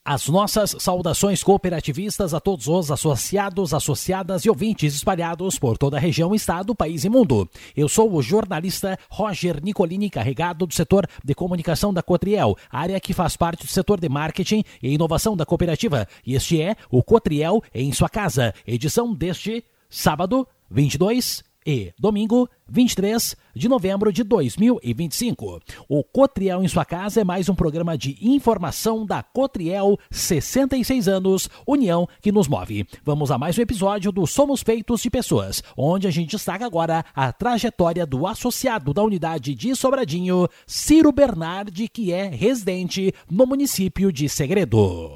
As nossas saudações cooperativistas a todos os associados, associadas e ouvintes espalhados por toda a região, estado, país e mundo. Eu sou o jornalista Roger Nicolini, encarregado do setor de comunicação da Cotriel, área que faz parte do setor de marketing e inovação da cooperativa. E este é o Cotriel em sua casa, edição deste sábado 22 e domingo 23 de novembro de 2025. O Cotriel em sua casa é mais um programa de informação da Cotriel, 66 anos, união que nos move. Vamos a mais um episódio do Somos Feitos de Pessoas, onde a gente destaca agora a trajetória do associado da unidade de Sobradinho, Ciro Bernardi, que é residente no município de Segredo.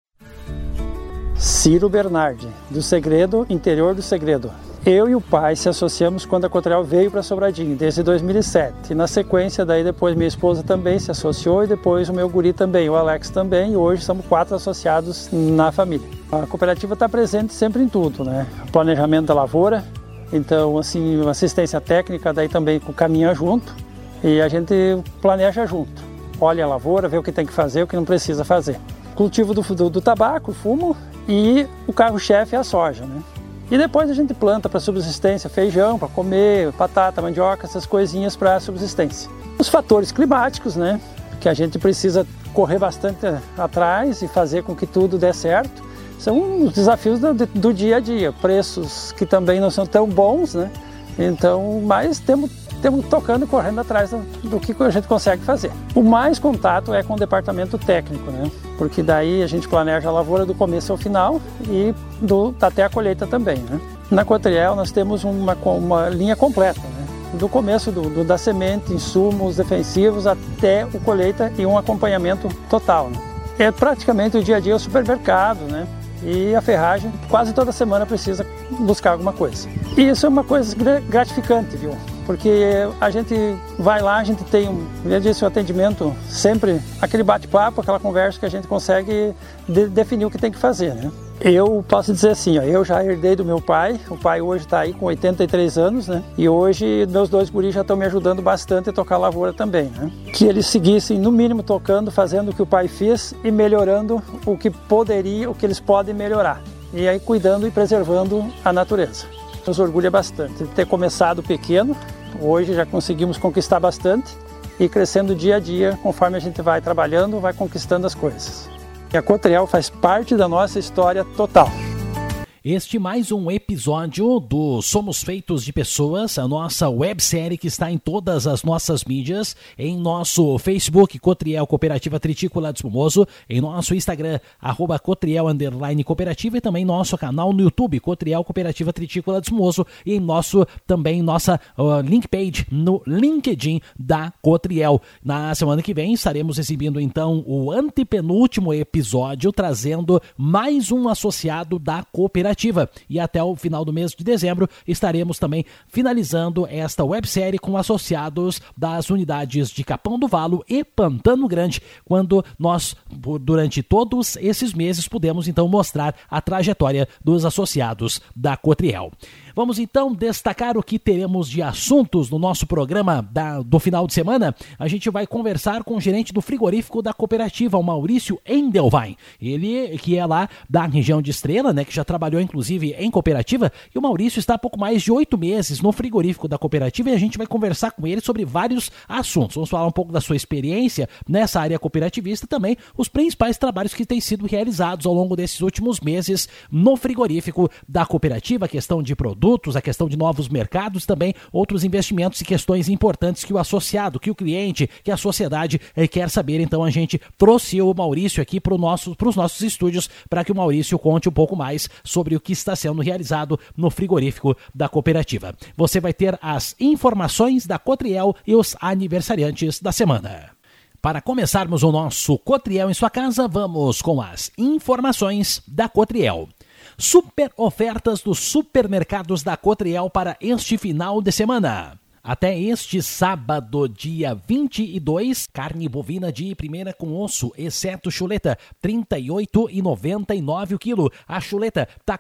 Ciro Bernardi, do Segredo, interior do Segredo. Eu e o pai se associamos quando a Cotriel veio para Sobradinho, desde 2007. E na sequência, daí depois minha esposa também se associou e depois o meu guri também, o Alex também. E hoje somos 4 associados na família. A cooperativa está presente sempre em tudo, né? Planejamento da lavoura, então assim, assistência técnica, daí também caminha junto. E a gente planeja junto. Olha a lavoura, vê o que tem que fazer, o que não precisa fazer. Cultivo do tabaco, fumo e o carro-chefe é a soja, né? E depois a gente planta para subsistência, feijão para comer, batata, mandioca, essas coisinhas para subsistência. Os fatores climáticos, né, que a gente precisa correr bastante atrás e fazer com que tudo dê certo, são os desafios do dia a dia. Preços que também não são tão bons, né? Então, mas temos tocando e correndo atrás do que a gente consegue fazer. O mais contato é com o departamento técnico, né? Porque daí a gente planeja a lavoura do começo ao final e até a colheita também, né? Na Cotriel nós temos uma linha completa, né? Do começo da semente, insumos defensivos até o colheita e um acompanhamento total, né? É praticamente o dia a dia o supermercado, né? E a ferragem, quase toda semana precisa buscar alguma coisa. E isso é uma coisa gratificante, viu? Porque a gente vai lá, a gente tem, eu disse, o atendimento sempre, aquele bate-papo, aquela conversa que a gente consegue definir o que tem que fazer, né? Eu posso dizer assim, ó, eu já herdei do meu pai, o pai hoje está aí com 83 anos, né? E hoje meus 2 guris já estão me ajudando bastante a tocar a lavoura também, né? Que eles seguissem, no mínimo, tocando, fazendo o que o pai fez e melhorando o que eles podem melhorar. E aí cuidando e preservando a natureza. Nos orgulha bastante de ter começado pequeno, hoje já conseguimos conquistar bastante e crescendo dia a dia, conforme a gente vai trabalhando, vai conquistando as coisas. E a Cotriel faz parte da nossa história total. Este mais um episódio do Somos Feitos de Pessoas, a nossa websérie que está em todas as nossas mídias, em nosso Facebook, Cotriel Cooperativa Tritícola de Espumoso, em nosso Instagram, @Cotriel_Cooperativa e também nosso canal no YouTube, Cotriel Cooperativa Tritícola de Espumoso e em nossa link page no LinkedIn da Cotriel. Na semana que vem estaremos exibindo então o antepenúltimo episódio, trazendo mais um associado da cooperativa. E até o final do mês de dezembro estaremos também finalizando esta websérie com associados das unidades de Capão do Valo e Pantano Grande, quando nós, durante todos esses meses, pudemos então mostrar a trajetória dos associados da Cotriel. Vamos então destacar o que teremos de assuntos no nosso programa do final de semana. A gente vai conversar com o gerente do frigorífico da cooperativa, o Maurício Endelwein. Ele que é lá da região de Estrela, né, que já trabalhou inclusive em cooperativa, e o Maurício está há pouco mais de 8 meses no frigorífico da cooperativa e a gente vai conversar com ele sobre vários assuntos. Vamos falar um pouco da sua experiência nessa área cooperativista e também os principais trabalhos que têm sido realizados ao longo desses últimos meses no frigorífico da cooperativa, a questão de produtos, a questão de novos mercados, também outros investimentos e questões importantes que o associado, que o cliente, que a sociedade quer saber. Então a gente trouxe o Maurício aqui para os nossos estúdios para que o Maurício conte um pouco mais sobre o que está sendo realizado no frigorífico da cooperativa. Você vai ter as informações da Cotriel e os aniversariantes da semana. Para começarmos o nosso Cotriel em sua casa, vamos com as informações da Cotriel. Super ofertas dos supermercados da Cotriel para este final de semana. Até este sábado, dia 22, carne bovina de primeira com osso, exceto chuleta, R$ 38,99 o quilo. A chuleta tá R$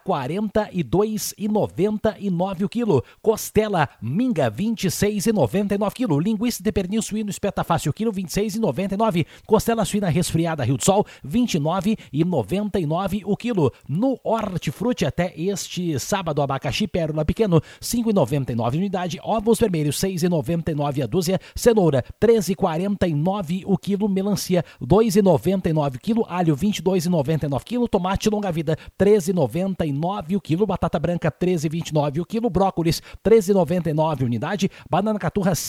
42,99 o quilo. Costela minga, R$ 26,99 o quilo. Linguiça de pernil suíno espeta fácil, quilo, R$ 26,99. Costela suína resfriada Rio do Sol, R$ 29,99 o quilo. No Hortifruti, até este sábado, abacaxi pérola pequeno, R$ 5,99 unidade. Ovos vermelhos, R$ 6,99 a dúzia. Cenoura, R$ 13,49 o quilo. Melancia, R$ 2,99 o quilo. Alho, R$ 22,99 o quilo. Tomate longa-vida, R$ 13,99 o quilo. Batata branca, R$ 13,29 o quilo. Brócolis, R$ 13,99 unidade. Banana caturra, R$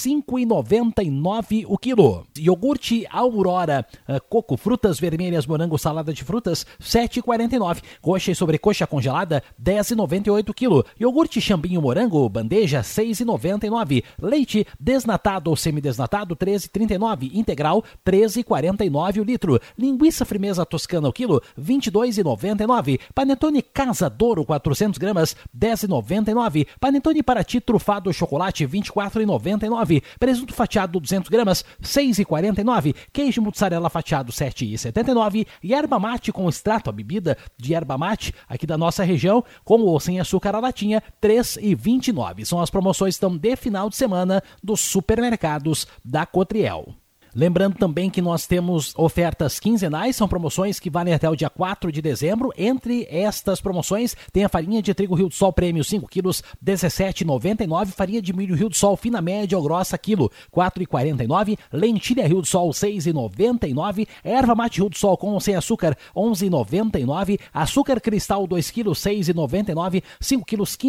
5,99 o quilo. Iogurte Aurora, coco, frutas vermelhas, morango, salada de frutas, R$ 7,49. Coxa e sobrecoxa congelada, R$ 10,98 o quilo. Iogurte Chambinho morango, bandeja, R$ 6,99. Leite desnatado ou semidesnatado, R$ 13,39. Integral, R$ 13,49 o litro. Linguiça firmeza toscana o quilo, R$ 22,99. Panetone Casa Douro, 400 gramas, R$ 10,99. Panetone Paraty trufado chocolate, R$ 24,99. Presunto fatiado, 200 gramas, R$ 6,49. Queijo mussarela fatiado, R$ 7,79. E erva mate com extrato, a bebida de erva mate aqui da nossa região, com ou sem açúcar a latinha, R$ 3,29. São as promoções então de final de semana dos supermercados da Cotriel. Lembrando também que nós temos ofertas quinzenais, são promoções que valem até o dia 4 de dezembro. Entre estas promoções, tem a farinha de trigo Rio do Sol Prêmio 5 quilos, R$ 17,99. Farinha de milho Rio do Sol fina média ou grossa quilo, R$ 4,49. Lentilha Rio do Sol, R$ 6,99. Erva mate Rio do Sol com ou sem açúcar, R$ 11,99. Açúcar cristal 2 quilos, R$ 6,99. 5 quilos, R$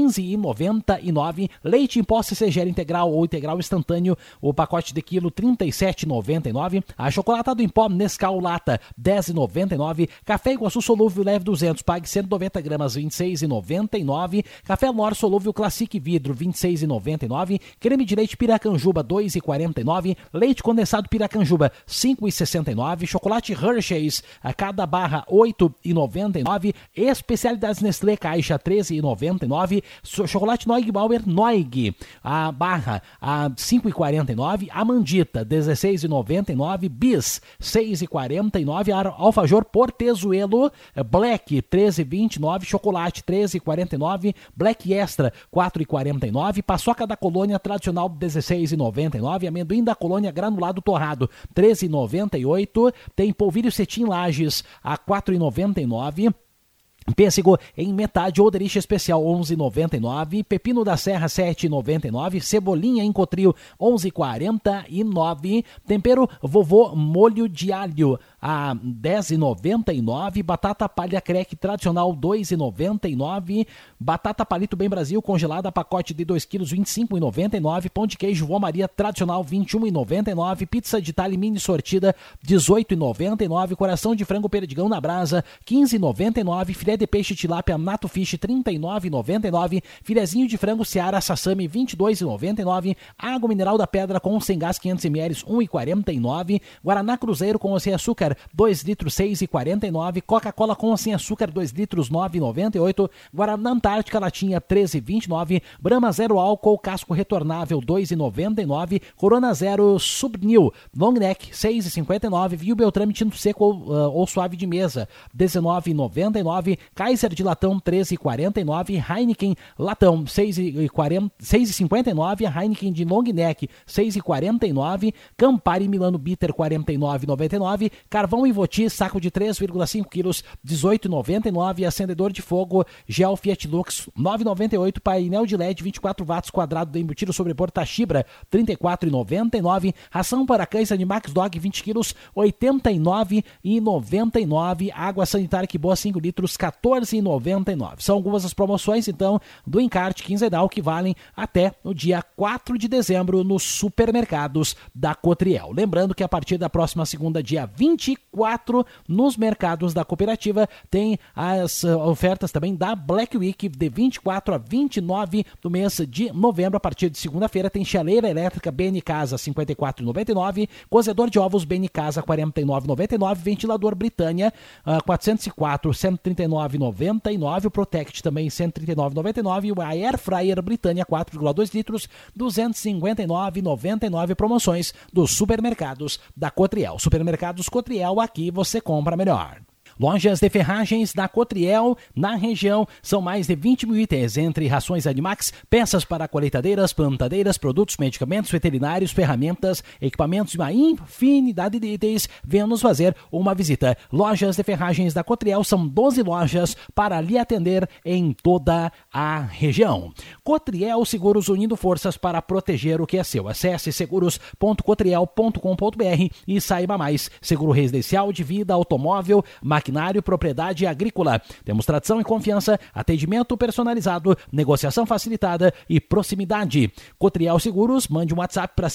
15,99. Leite em pó CCGL integral ou integral instantâneo, o pacote de quilo, R$ 37,99. Achocolatado em pó Nescau Lata, R$ 10,99. Café Iguaçu solúvel leve 200, pague 190 gramas, R$ 26,99. Café Nor solúvel Classic vidro, R$ 26,99. Creme de leite Piracanjuba, R$ 2,49. Leite condensado Piracanjuba, R$ 5,69. Chocolate Hershey's, a cada barra, R$ 8,99. Especialidades Nestlé Caixa, R$ 13,99. Chocolate Neugbauer Neug, a barra, a R$ 5,49. Amandita, R$ 16,99. Bis, R$ 6,49. Alfajor Portezuelo Black, R$ 13,29. Chocolate, R$ 13,49. Black Extra, R$ 4,49. Paçoca da Colônia tradicional, R$ 16,99. Amendoim da Colônia granulado torrado, R$ 13,98. Tem polvilho cetim Lages a R$ 4,99. Pêssego em metade ou delicia especial, R$ 11,99. Pepino da Serra, R$ 7,99. Cebolinha em cotril, R$ 11,49. Tempero vovô molho de alho, a R$ 10,99. Batata palha creque tradicional, R$ 2,99. Batata palito bem Brasil congelada, pacote de 2 quilos, R$ 25,99. Pão de queijo Vó Maria tradicional, R$ 21,99. Pizza de talhe mini sortida, R$ 18,99. Coração de frango perdigão na brasa, R$ 15,99. Filé de peixe tilápia Nato Fish, R$ 39,99. Filezinho de frango Seara Sassami, R$ 22,99. Água mineral da pedra com sem gás 500 ml, R$ 1,49. Guaraná Cruzeiro com ou sem açúcar, 2 litros, R$ 6,49. Coca-Cola com ou sem açúcar, 2 litros, R$ 9,98. Guaraná Antártica latinha, R$ 13,29. Brahma Zero álcool casco retornável, R$ 2,99. Corona Zero Subnil Long Neck, R$ 6,59. Viu Beltrame tinto seco ou suave de mesa, R$ 19,99. Kaiser de latão, R$ 13,49. Heineken latão, R$ 6,59. Heineken de long neck, R$ 6,49. Campari Milano Bitter, R$ 49,99. Carvão Ivoti, saco de 3,5 quilos, R$ 18,99. Acendedor de fogo Gel Fiat Lux, R$ 9,98. Painel de LED 24 watts quadrado de embutido sobrepor Tachibra, R$ 34,99. Ração para cães Animax Dog 20 quilos, R$ 89,99. Água sanitária que boa 5 litros, R$ 14,99. São algumas das promoções, então, do encarte quinzenal que valem até o dia 4 de dezembro nos supermercados da Cotriel. Lembrando que a partir da próxima segunda, dia 20 24 nos mercados da cooperativa. Tem as ofertas também da Black Week de 24 a 29 do mês de novembro. A partir de segunda-feira tem chaleira elétrica BN Casa R$ 54,99, cozedor de ovos BN Casa R$ 49,99, ventilador Britânia 404 R$ 139,99, o Protect também R$ 139,99 e o Air Fryer Britânia 4,2 litros R$ 259,99. Promoções dos supermercados da Cotriel. Supermercados Cotriel, aqui você compra melhor. Lojas de ferragens da Cotriel na região. São mais de 20 mil itens, entre rações Animax, peças para colheitadeiras, plantadeiras, produtos, medicamentos veterinários, ferramentas, equipamentos e uma infinidade de itens. Venha nos fazer uma visita. Lojas de ferragens da Cotriel são 12 lojas para lhe atender em toda a região. Cotriel Seguros, unindo forças para proteger o que é seu. Acesse seguros.cotriel.com.br e saiba mais. Seguro residencial, de vida, automóvel, maquinário, propriedade agrícola. Temos tradição e confiança, atendimento personalizado, negociação facilitada e proximidade. Cotriel Seguros, mande um WhatsApp para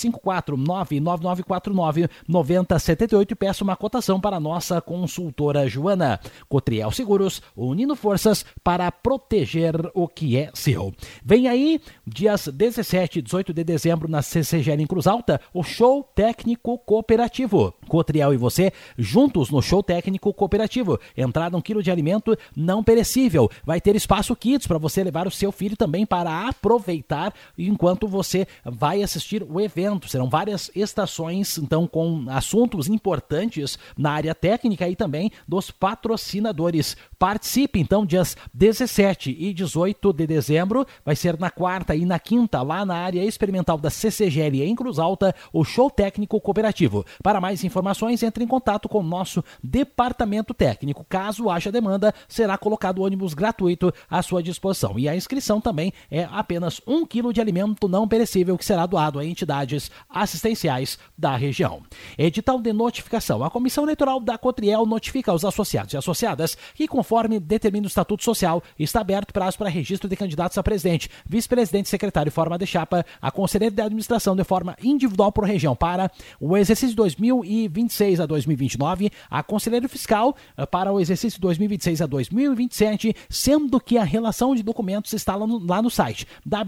54999499078 e peça uma cotação para a nossa consultora Joana. Cotriel Seguros, unindo forças para proteger o que é seu. Vem aí, dias 17 e 18 de dezembro, na CCGL em Cruz Alta, o Show Técnico Cooperativo. Cotriel e você, juntos no Show Técnico Cooperativo. Entrada 1 quilo de alimento não perecível. Vai ter espaço kids para você levar o seu filho também para aproveitar enquanto você vai assistir o evento. Serão várias estações, então, com assuntos importantes na área técnica e também dos patrocinadores. Participe, então, dias 17 e 18 de dezembro. Vai ser na quarta e na quinta, lá na área experimental da CCGL em Cruz Alta, o Show Técnico Cooperativo. Para mais informações, entre em contato com o nosso departamento técnico. Caso haja demanda, será colocado ônibus gratuito à sua disposição. E a inscrição também é apenas 1 quilo de alimento não perecível que será doado a entidades assistenciais da região. Edital de notificação. A Comissão Eleitoral da Cotriel notifica aos associados e associadas que, conforme determina o Estatuto Social, está aberto prazo para registro de candidatos a presidente, vice-presidente, secretário e forma de chapa, a conselheiro de administração de forma individual por região para o exercício 2026 a 2029, a conselheiro fiscal para o exercício 2026 a 2027, sendo que a relação de documentos está lá no site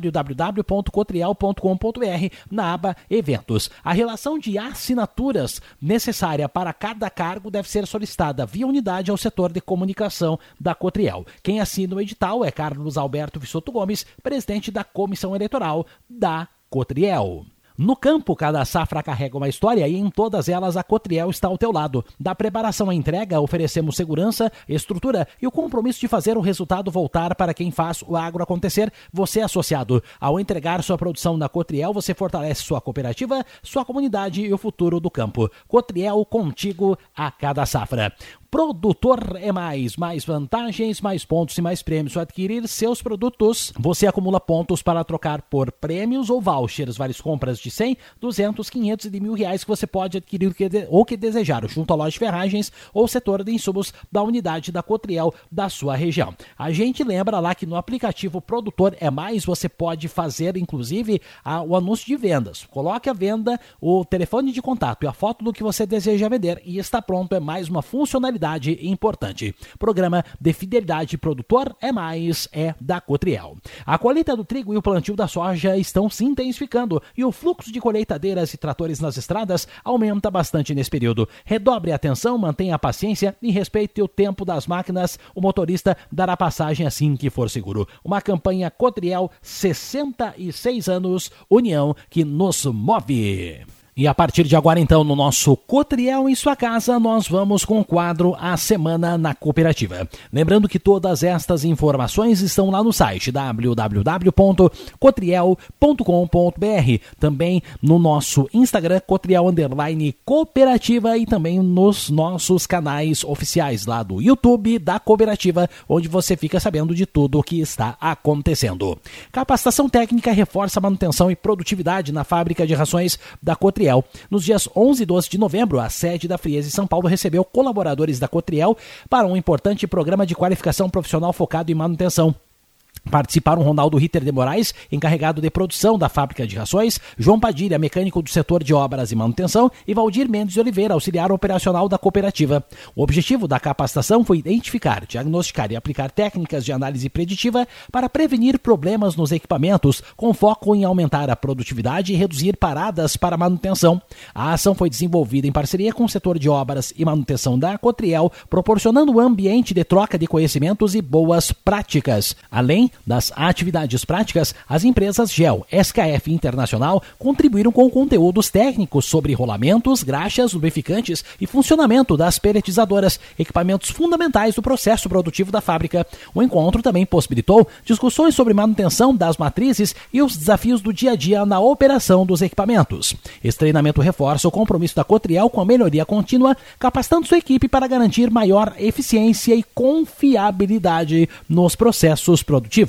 www.cotriel.com.br, na aba Eventos. A relação de assinaturas necessária para cada cargo deve ser solicitada via unidade ao setor de comunicação da Cotriel. Quem assina o edital é Carlos Alberto Vissoto Gomes, presidente da Comissão Eleitoral da Cotriel. No campo, cada safra carrega uma história e em todas elas a Cotriel está ao teu lado. Da preparação à entrega, oferecemos segurança, estrutura e o compromisso de fazer o resultado voltar para quem faz o agro acontecer. Você, associado, ao entregar sua produção na Cotriel, você fortalece sua cooperativa, sua comunidade e o futuro do campo. Cotriel, contigo a cada safra. Produtor é mais vantagens, mais pontos e mais prêmios. Ao adquirir seus produtos, você acumula pontos para trocar por prêmios ou vouchers, várias compras de 100, 200, 500 e de R$1.000 que você pode adquirir o que desejar, junto à loja de ferragens ou setor de insumos da unidade da Cotriel da sua região. A gente lembra lá que no aplicativo Produtor é Mais você pode fazer, inclusive, o anúncio de vendas. Coloque a venda, o telefone de contato e a foto do que você deseja vender e está pronto. É mais uma funcionalidade importante. Programa de fidelidade Produtor é Mais, é da Cotriel. A colheita do trigo e o plantio da soja estão se intensificando e o fluxo de colheitadeiras e tratores nas estradas aumenta bastante nesse período. Redobre a atenção, mantenha a paciência e respeite o tempo das máquinas. O motorista dará passagem assim que for seguro. Uma campanha Cotriel, 66 anos, união que nos move. E a partir de agora, então, no nosso Cotriel em sua casa, nós vamos com o quadro A Semana na Cooperativa. Lembrando que todas estas informações estão lá no site www.cotriel.com.br, também no nosso Instagram, Cotriel_Cooperativa, e também nos nossos canais oficiais lá do YouTube da Cooperativa, onde você fica sabendo de tudo o que está acontecendo. Capacitação técnica reforça a manutenção e produtividade na fábrica de rações da Cotriel. Nos dias 11 e 12 de novembro, a sede da Friese São Paulo recebeu colaboradores da Cotriel para um importante programa de qualificação profissional focado em manutenção. Participaram Ronaldo Ritter de Moraes, encarregado de produção da fábrica de rações, João Padilha, mecânico do setor de obras e manutenção, e Valdir Mendes de Oliveira, auxiliar operacional da cooperativa. O objetivo da capacitação foi identificar, diagnosticar e aplicar técnicas de análise preditiva para prevenir problemas nos equipamentos, com foco em aumentar a produtividade e reduzir paradas para manutenção. A ação foi desenvolvida em parceria com o setor de obras e manutenção da Cotriel, proporcionando um ambiente de troca de conhecimentos e boas práticas. Além das atividades práticas, as empresas GEL, SKF Internacional contribuíram com conteúdos técnicos sobre rolamentos, graxas, lubrificantes e funcionamento das peletizadoras, equipamentos fundamentais do processo produtivo da fábrica. O encontro também possibilitou discussões sobre manutenção das matrizes e os desafios do dia a dia na operação dos equipamentos. Esse treinamento reforça o compromisso da Cotriel com a melhoria contínua, capacitando sua equipe para garantir maior eficiência e confiabilidade nos processos produtivos.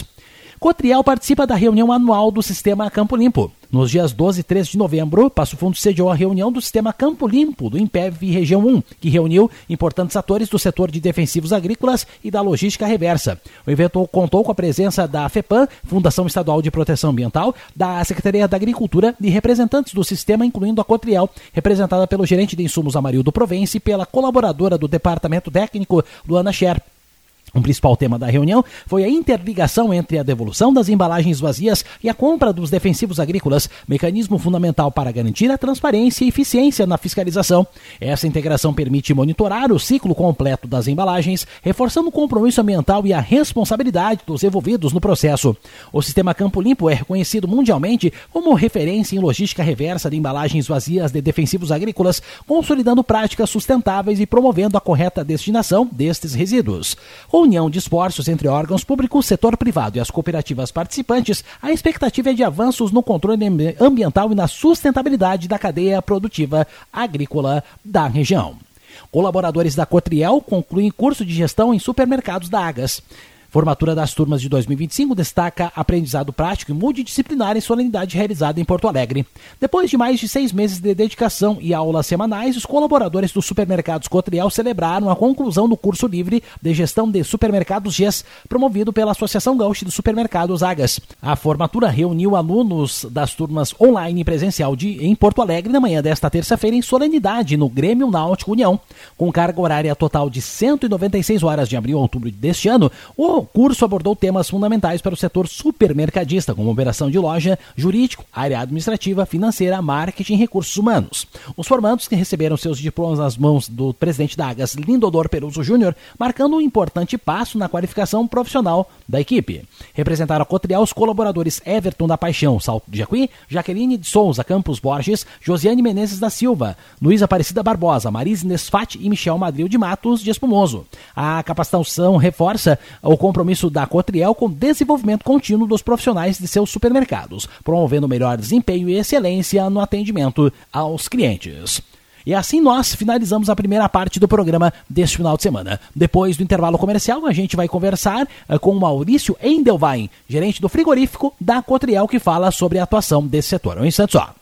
Cotriel participa da reunião anual do Sistema Campo Limpo. Nos dias 12 e 13 de novembro, Passo Fundo sediou a reunião do Sistema Campo Limpo do IMPEV Região 1, que reuniu importantes atores do setor de defensivos agrícolas e da logística reversa. O evento contou com a presença da FEPAM, Fundação Estadual de Proteção Ambiental, da Secretaria da Agricultura e representantes do sistema, incluindo a Cotriel, representada pelo gerente de insumos Amarildo Provence e pela colaboradora do Departamento Técnico, Luana Scher. O principal tema da reunião foi a interligação entre a devolução das embalagens vazias e a compra dos defensivos agrícolas, mecanismo fundamental para garantir a transparência e eficiência na fiscalização. Essa integração permite monitorar o ciclo completo das embalagens, reforçando o compromisso ambiental e a responsabilidade dos envolvidos no processo. O Sistema Campo Limpo é reconhecido mundialmente como referência em logística reversa de embalagens vazias de defensivos agrícolas, consolidando práticas sustentáveis e promovendo a correta destinação destes resíduos. União de esforços entre órgãos públicos, setor privado e as cooperativas participantes, a expectativa é de avanços no controle ambiental e na sustentabilidade da cadeia produtiva agrícola da região. Colaboradores da Cotriel concluem curso de gestão em supermercados da Agas. Formatura das turmas de 2025 destaca aprendizado prático e multidisciplinar em solenidade realizada em Porto Alegre. Depois de mais de 6 meses de dedicação e aulas semanais, os colaboradores dos supermercados Cotriel celebraram a conclusão do curso livre de gestão de supermercados GES, promovido pela Associação Gaúcha de Supermercados Agas. A formatura reuniu alunos das turmas online e presencial em Porto Alegre na manhã desta terça-feira em solenidade no Grêmio Náutico União. Com carga horária total de 196 horas de abril a outubro deste ano, o curso abordou temas fundamentais para o setor supermercadista, como operação de loja, jurídico, área administrativa, financeira, marketing e recursos humanos. Os formandos, que receberam seus diplomas nas mãos do presidente da Agas, Lindodor Peruso Júnior, marcando um importante passo na qualificação profissional da equipe. Representaram a Cotriel os colaboradores Everton da Paixão, Salto de Jacuí, Jaqueline de Souza Campos Borges, Josiane Menezes da Silva, Luiz Aparecida Barbosa, Marise Nesfati e Michel Madril de Matos de Espumoso. A capacitação reforça o compromisso da Cotriel com o desenvolvimento contínuo dos profissionais de seus supermercados, promovendo melhor desempenho e excelência no atendimento aos clientes. E assim nós finalizamos a primeira parte do programa deste final de semana. Depois do intervalo comercial, a gente vai conversar com o Maurício Endelwein, gerente do frigorífico da Cotriel, que fala sobre a atuação desse setor. Um instante só.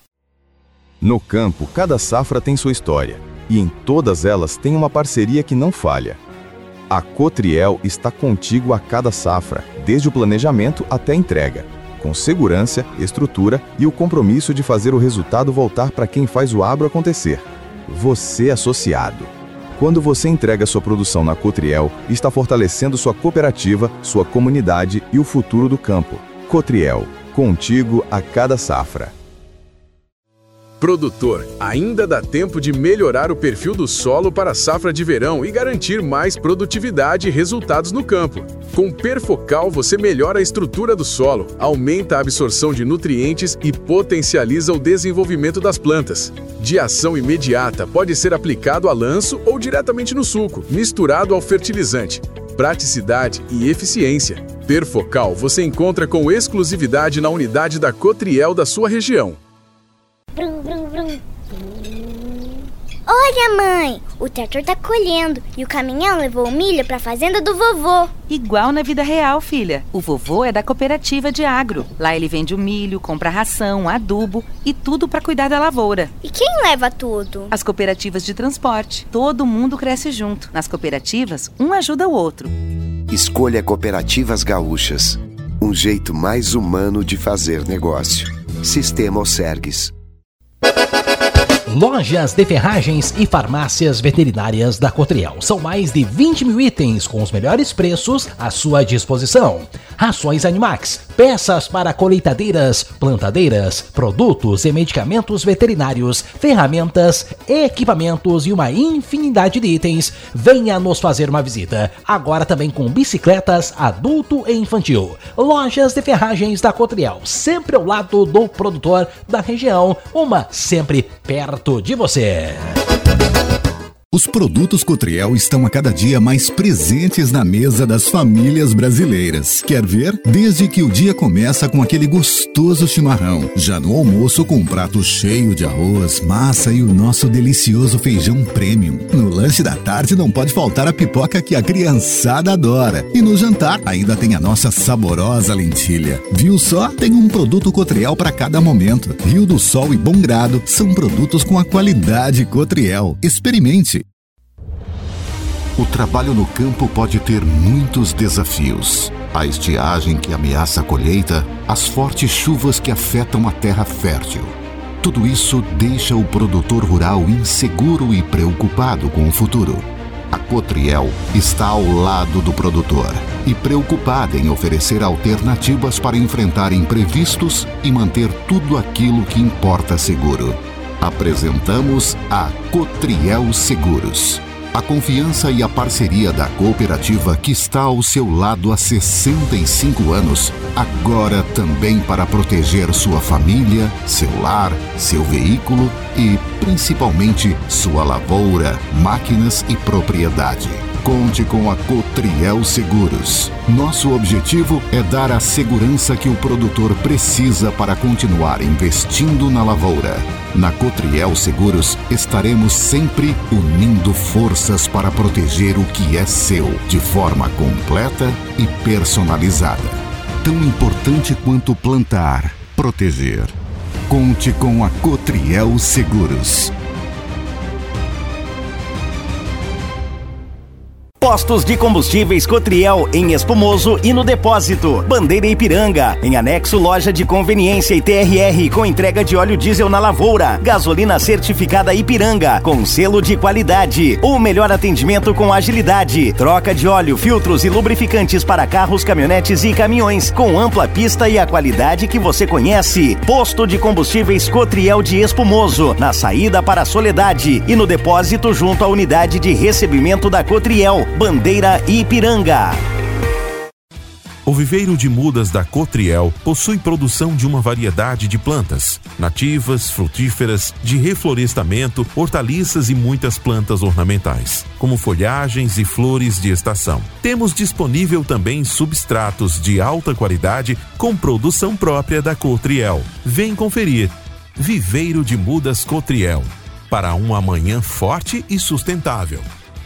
No campo, cada safra tem sua história, e em todas elas tem uma parceria que não falha. A Cotriel está contigo a cada safra, desde o planejamento até a entrega, com segurança, estrutura e o compromisso de fazer o resultado voltar para quem faz o agro acontecer. Você associado. Quando você entrega sua produção na Cotriel, está fortalecendo sua cooperativa, sua comunidade e o futuro do campo. Cotriel, contigo a cada safra. Produtor, ainda dá tempo de melhorar o perfil do solo para a safra de verão e garantir mais produtividade e resultados no campo. Com Perfocal você melhora a estrutura do solo, aumenta a absorção de nutrientes e potencializa o desenvolvimento das plantas. De ação imediata, pode ser aplicado a lanço ou diretamente no sulco, misturado ao fertilizante. Praticidade e eficiência. Perfocal você encontra com exclusividade na unidade da Cotriel da sua região. Brum, brum, brum. Olha, mãe, o trator tá colhendo e o caminhão levou o milho pra fazenda do vovô. Igual na vida real, filha. O vovô é da cooperativa de agro. Lá ele vende o milho, compra ração, adubo e tudo pra cuidar da lavoura. E quem leva tudo? As cooperativas de transporte. Todo mundo cresce junto. Nas cooperativas, um ajuda o outro. Escolha Cooperativas Gaúchas. Um jeito mais humano de fazer negócio. Sistema Osergues. Lojas de ferragens e farmácias veterinárias da Cotriel. São mais de 20 mil itens com os melhores preços à sua disposição. Rações Animax, peças para colheitadeiras, plantadeiras, produtos e medicamentos veterinários, ferramentas, equipamentos e uma infinidade de itens. Venha nos fazer uma visita. Agora também com bicicletas adulto e infantil. Lojas de ferragens da Cotriel, sempre ao lado do produtor da região, uma sempre perto de você. Os produtos Cotriel estão a cada dia mais presentes na mesa das famílias brasileiras. Quer ver? Desde que o dia começa com aquele gostoso chimarrão, já no almoço com um prato cheio de arroz, massa e o nosso delicioso feijão premium. No lanche da tarde não pode faltar a pipoca que a criançada adora. E no jantar ainda tem a nossa saborosa lentilha. Viu só? Tem um produto Cotriel para cada momento. Rio do Sol e Bom Grado são produtos com a qualidade Cotriel. Experimente. O trabalho no campo pode ter muitos desafios. A estiagem que ameaça a colheita, as fortes chuvas que afetam a terra fértil. Tudo isso deixa o produtor rural inseguro e preocupado com o futuro. A Cotriel está ao lado do produtor e preocupada em oferecer alternativas para enfrentar imprevistos e manter tudo aquilo que importa seguro. Apresentamos a Cotriel Seguros. A confiança e a parceria da cooperativa que está ao seu lado há 65 anos, agora também para proteger sua família, seu lar, seu veículo e, principalmente, sua lavoura, máquinas e propriedade. Conte com a Cotriel Seguros. Nosso objetivo é dar a segurança que o produtor precisa para continuar investindo na lavoura. Na Cotriel Seguros, estaremos sempre unindo forças para proteger o que é seu, de forma completa e personalizada. Tão importante quanto plantar, proteger. Conte com a Cotriel Seguros. Postos de combustíveis Cotriel em Espumoso e no Depósito. Bandeira Ipiranga. Em anexo, loja de conveniência e TRR com entrega de óleo diesel na lavoura. Gasolina certificada Ipiranga com selo de qualidade. O melhor atendimento com agilidade. Troca de óleo, filtros e lubrificantes para carros, caminhonetes e caminhões com ampla pista e a qualidade que você conhece. Posto de combustíveis Cotriel de Espumoso. Na saída para a Soledade e no Depósito junto à unidade de recebimento da Cotriel. Bandeira Ipiranga. O viveiro de mudas da Cotriel possui produção de uma variedade de plantas, nativas, frutíferas, de reflorestamento, hortaliças e muitas plantas ornamentais, como folhagens e flores de estação. Temos disponível também substratos de alta qualidade com produção própria da Cotriel. Vem conferir. Viveiro de mudas Cotriel, para um amanhã forte e sustentável.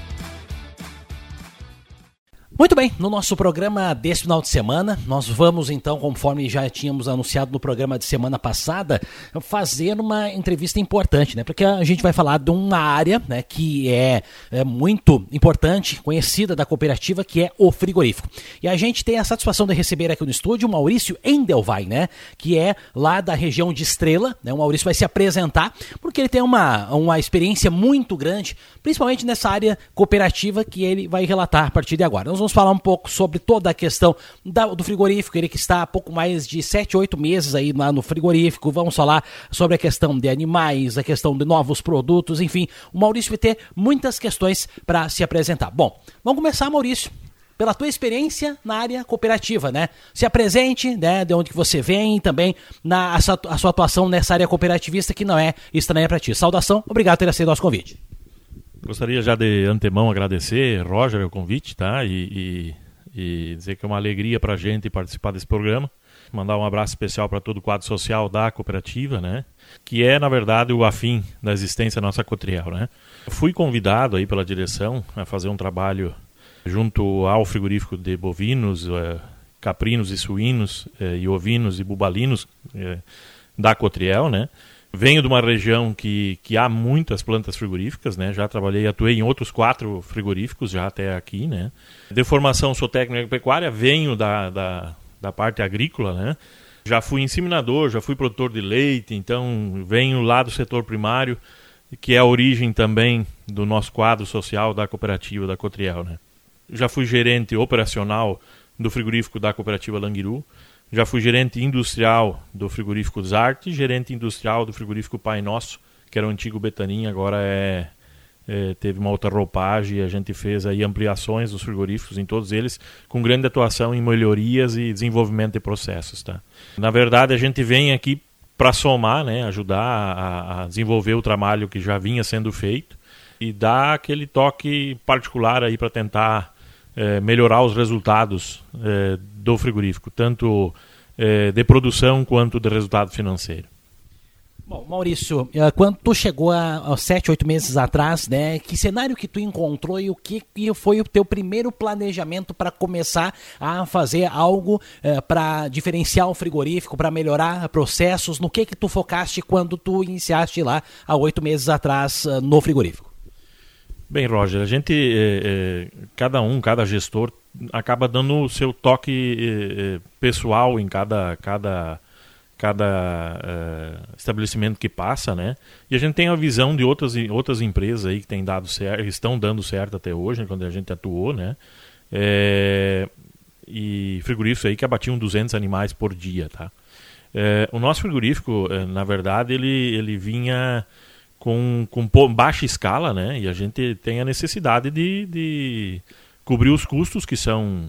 Muito bem, no nosso programa desse final de semana, nós vamos então, conforme já tínhamos anunciado no programa de semana passada, fazer uma entrevista importante, né? Porque a gente vai falar de uma área, né, que é muito importante, conhecida da cooperativa, que é o frigorífico. E a gente tem a satisfação de receber aqui no estúdio o Maurício Endelwein, né? Que é lá da região de Estrela, né? O Maurício vai se apresentar, porque ele tem uma experiência muito grande, principalmente nessa área cooperativa que ele vai relatar a partir de agora. Nós vamos falar um pouco sobre toda a questão do frigorífico, ele que está há pouco mais de 7, 8 meses aí lá no frigorífico. Vamos falar sobre a questão de animais, a questão de novos produtos, enfim. O Maurício vai ter muitas questões para se apresentar. Bom, vamos começar, Maurício, pela tua experiência na área cooperativa, né? Se apresente, né, de onde que você vem, também a sua atuação nessa área cooperativista que não é estranha para ti. Saudação, obrigado por ter aceito o nosso convite. Gostaria já de antemão agradecer, Roger, o convite, tá? E dizer que é uma alegria para a gente participar desse programa. Mandar um abraço especial para todo o quadro social da cooperativa, né? Que é, na verdade, o afim da existência da nossa Cotriel, né? Fui convidado aí pela direção a fazer um trabalho junto ao frigorífico de bovinos, caprinos e suínos, e ovinos e bubalinos da Cotriel, né? Venho de uma região que há muitas plantas frigoríficas, né? Já atuei em outros 4 frigoríficos já até aqui, né? De formação sou técnico em pecuária, venho da parte agrícola, né? Já fui inseminador, já fui produtor de leite, então venho lá do setor primário, que é a origem também do nosso quadro social da cooperativa da Cotriel, né? Já fui gerente operacional do frigorífico da cooperativa Languiru, já fui gerente industrial do frigorífico Zarte, gerente industrial do frigorífico Pai Nosso, que era o antigo Betanin, agora teve uma outra roupagem, e a gente fez aí ampliações dos frigoríficos em todos eles, com grande atuação em melhorias e desenvolvimento de processos, tá? Na verdade, a gente vem aqui para somar, né, ajudar a desenvolver o trabalho que já vinha sendo feito e dar aquele toque particular aí para tentar melhorar os resultados do frigorífico, tanto de produção quanto de resultado financeiro. Bom, Maurício, quando tu chegou há 7, 8 meses atrás, né, que cenário que tu encontrou e o que foi o teu primeiro planejamento para começar a fazer algo para diferenciar o frigorífico, para melhorar processos? No que tu focaste quando tu iniciaste lá há 8 meses atrás no frigorífico? Bem, Roger, a gente, cada gestor acaba dando o seu toque pessoal em cada estabelecimento que passa, né? E a gente tem a visão de outras empresas aí que têm dado certo, estão dando certo até hoje, né, quando a gente atuou, né? E frigoríficos aí que abatiam 200 animais por dia, tá? O nosso frigorífico, na verdade, ele vinha com baixa escala, né? E a gente tem a necessidade de cobrir os custos que são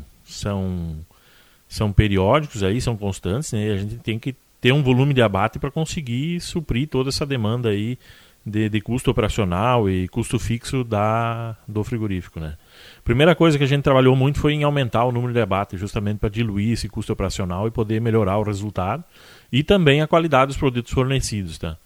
periódicos aí, são constantes, né? E a gente tem que ter um volume de abate para conseguir suprir toda essa demanda aí de custo operacional e custo fixo do frigorífico, né? Primeira coisa que a gente trabalhou muito foi em aumentar o número de abate, justamente para diluir esse custo operacional e poder melhorar o resultado e também a qualidade dos produtos fornecidos, tá?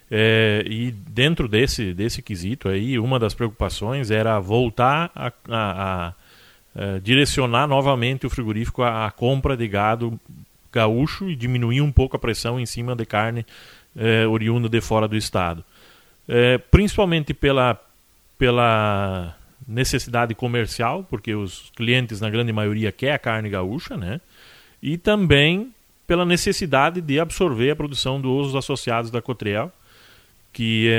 E dentro desse quesito aí, uma das preocupações era voltar a direcionar novamente o frigorífico à compra de gado gaúcho e diminuir um pouco a pressão em cima de carne oriunda de fora do estado. Principalmente pela necessidade comercial, porque os clientes, na grande maioria, querem a carne gaúcha, né? E também pela necessidade de absorver a produção dos associados da Cotriel, que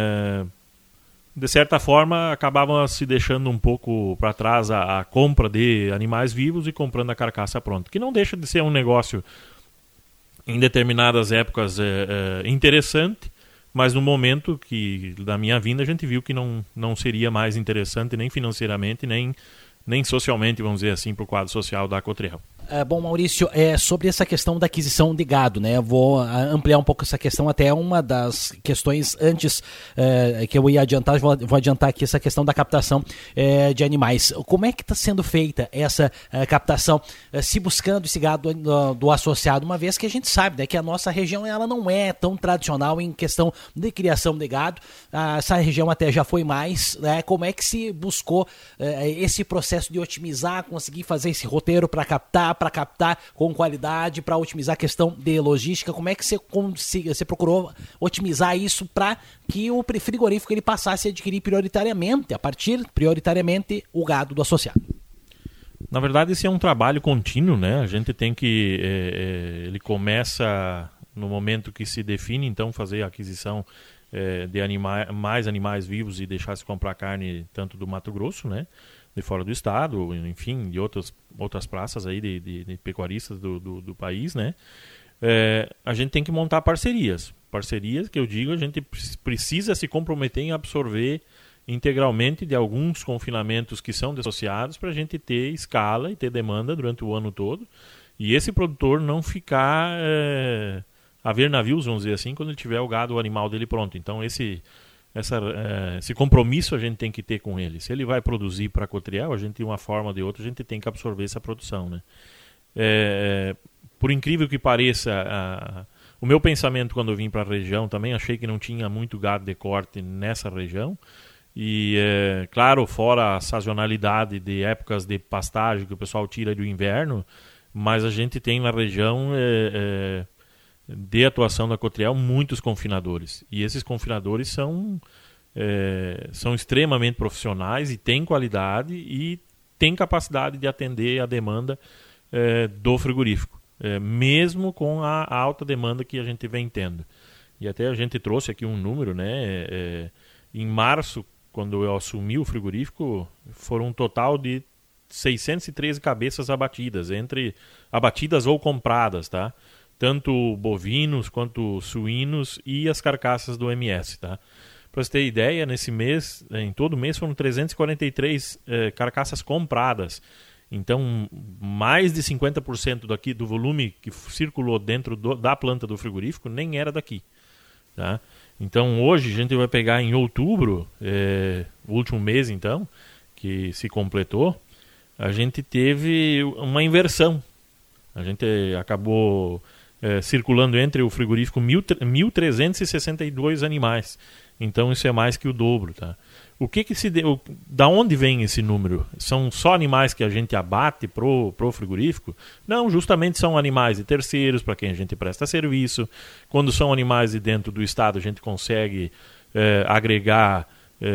de certa forma acabavam se deixando um pouco para trás a compra de animais vivos e comprando a carcaça pronta, que não deixa de ser um negócio em determinadas épocas interessante, mas no momento da minha vinda a gente viu que não seria mais interessante nem financeiramente, nem socialmente, vamos dizer assim, para o quadro social da Cotriel. Bom, Maurício, sobre essa questão da aquisição de gado, né? Eu vou ampliar um pouco essa questão, até uma das questões antes que eu ia adiantar, vou adiantar aqui essa questão da captação de animais. Como é que está sendo feita essa captação, se buscando esse gado do associado, uma vez que a gente sabe, né, que a nossa região ela não é tão tradicional em questão de criação de gado, essa região até já foi mais, né? Como é que se buscou esse processo de otimizar, conseguir fazer esse roteiro para captar com qualidade, para otimizar a questão de logística? Como é que você procurou otimizar isso para que o frigorífico ele passasse a adquirir prioritariamente o gado do associado? Na verdade, esse é um trabalho contínuo, né? A gente tem que... ele começa no momento que se define, então, fazer a aquisição de mais animais vivos e deixar se comprar carne tanto do Mato Grosso, né? De fora do estado, enfim, de outras praças aí de pecuaristas do país, né? A gente tem que montar parcerias que eu digo, a gente precisa se comprometer em absorver integralmente de alguns confinamentos que são dissociados para a gente ter escala e ter demanda durante o ano todo, e esse produtor não ficar a ver navios, vamos dizer assim, quando ele tiver o gado, o animal dele pronto. Então esse compromisso a gente tem que ter com ele. Se ele vai produzir para a Cotriel, a gente, de uma forma ou de outra, a gente tem que absorver essa produção, né? Por incrível que pareça, o meu pensamento quando eu vim para a região, também achei que não tinha muito gado de corte nessa região. E, claro, fora a sazonalidade de épocas de pastagem que o pessoal tira do inverno, mas a gente tem na região de atuação da Cotriel muitos confinadores. E esses confinadores são extremamente profissionais e têm qualidade e têm capacidade de atender a demanda do frigorífico, mesmo com a alta demanda que a gente vem tendo. E até a gente trouxe aqui um número, né? Em março, quando eu assumi o frigorífico, foram um total de 613 cabeças abatidas, entre abatidas ou compradas, tá? Tanto bovinos quanto suínos e as carcaças do MS, tá? Para você ter ideia, nesse mês, em todo mês, foram 343 carcaças compradas. Então, mais de 50% daqui do volume que circulou dentro da planta do frigorífico nem era daqui, tá? Então, hoje, a gente vai pegar em outubro, o último mês, então, que se completou, a gente teve uma inversão. A gente acabou circulando entre o frigorífico 1.362 animais. Então, isso é mais que o dobro, tá? O que se deu? Da onde vem esse número? São só animais que a gente abate pro frigorífico? Não, justamente são animais de terceiros para quem a gente presta serviço. Quando são animais de dentro do estado, a gente consegue agregar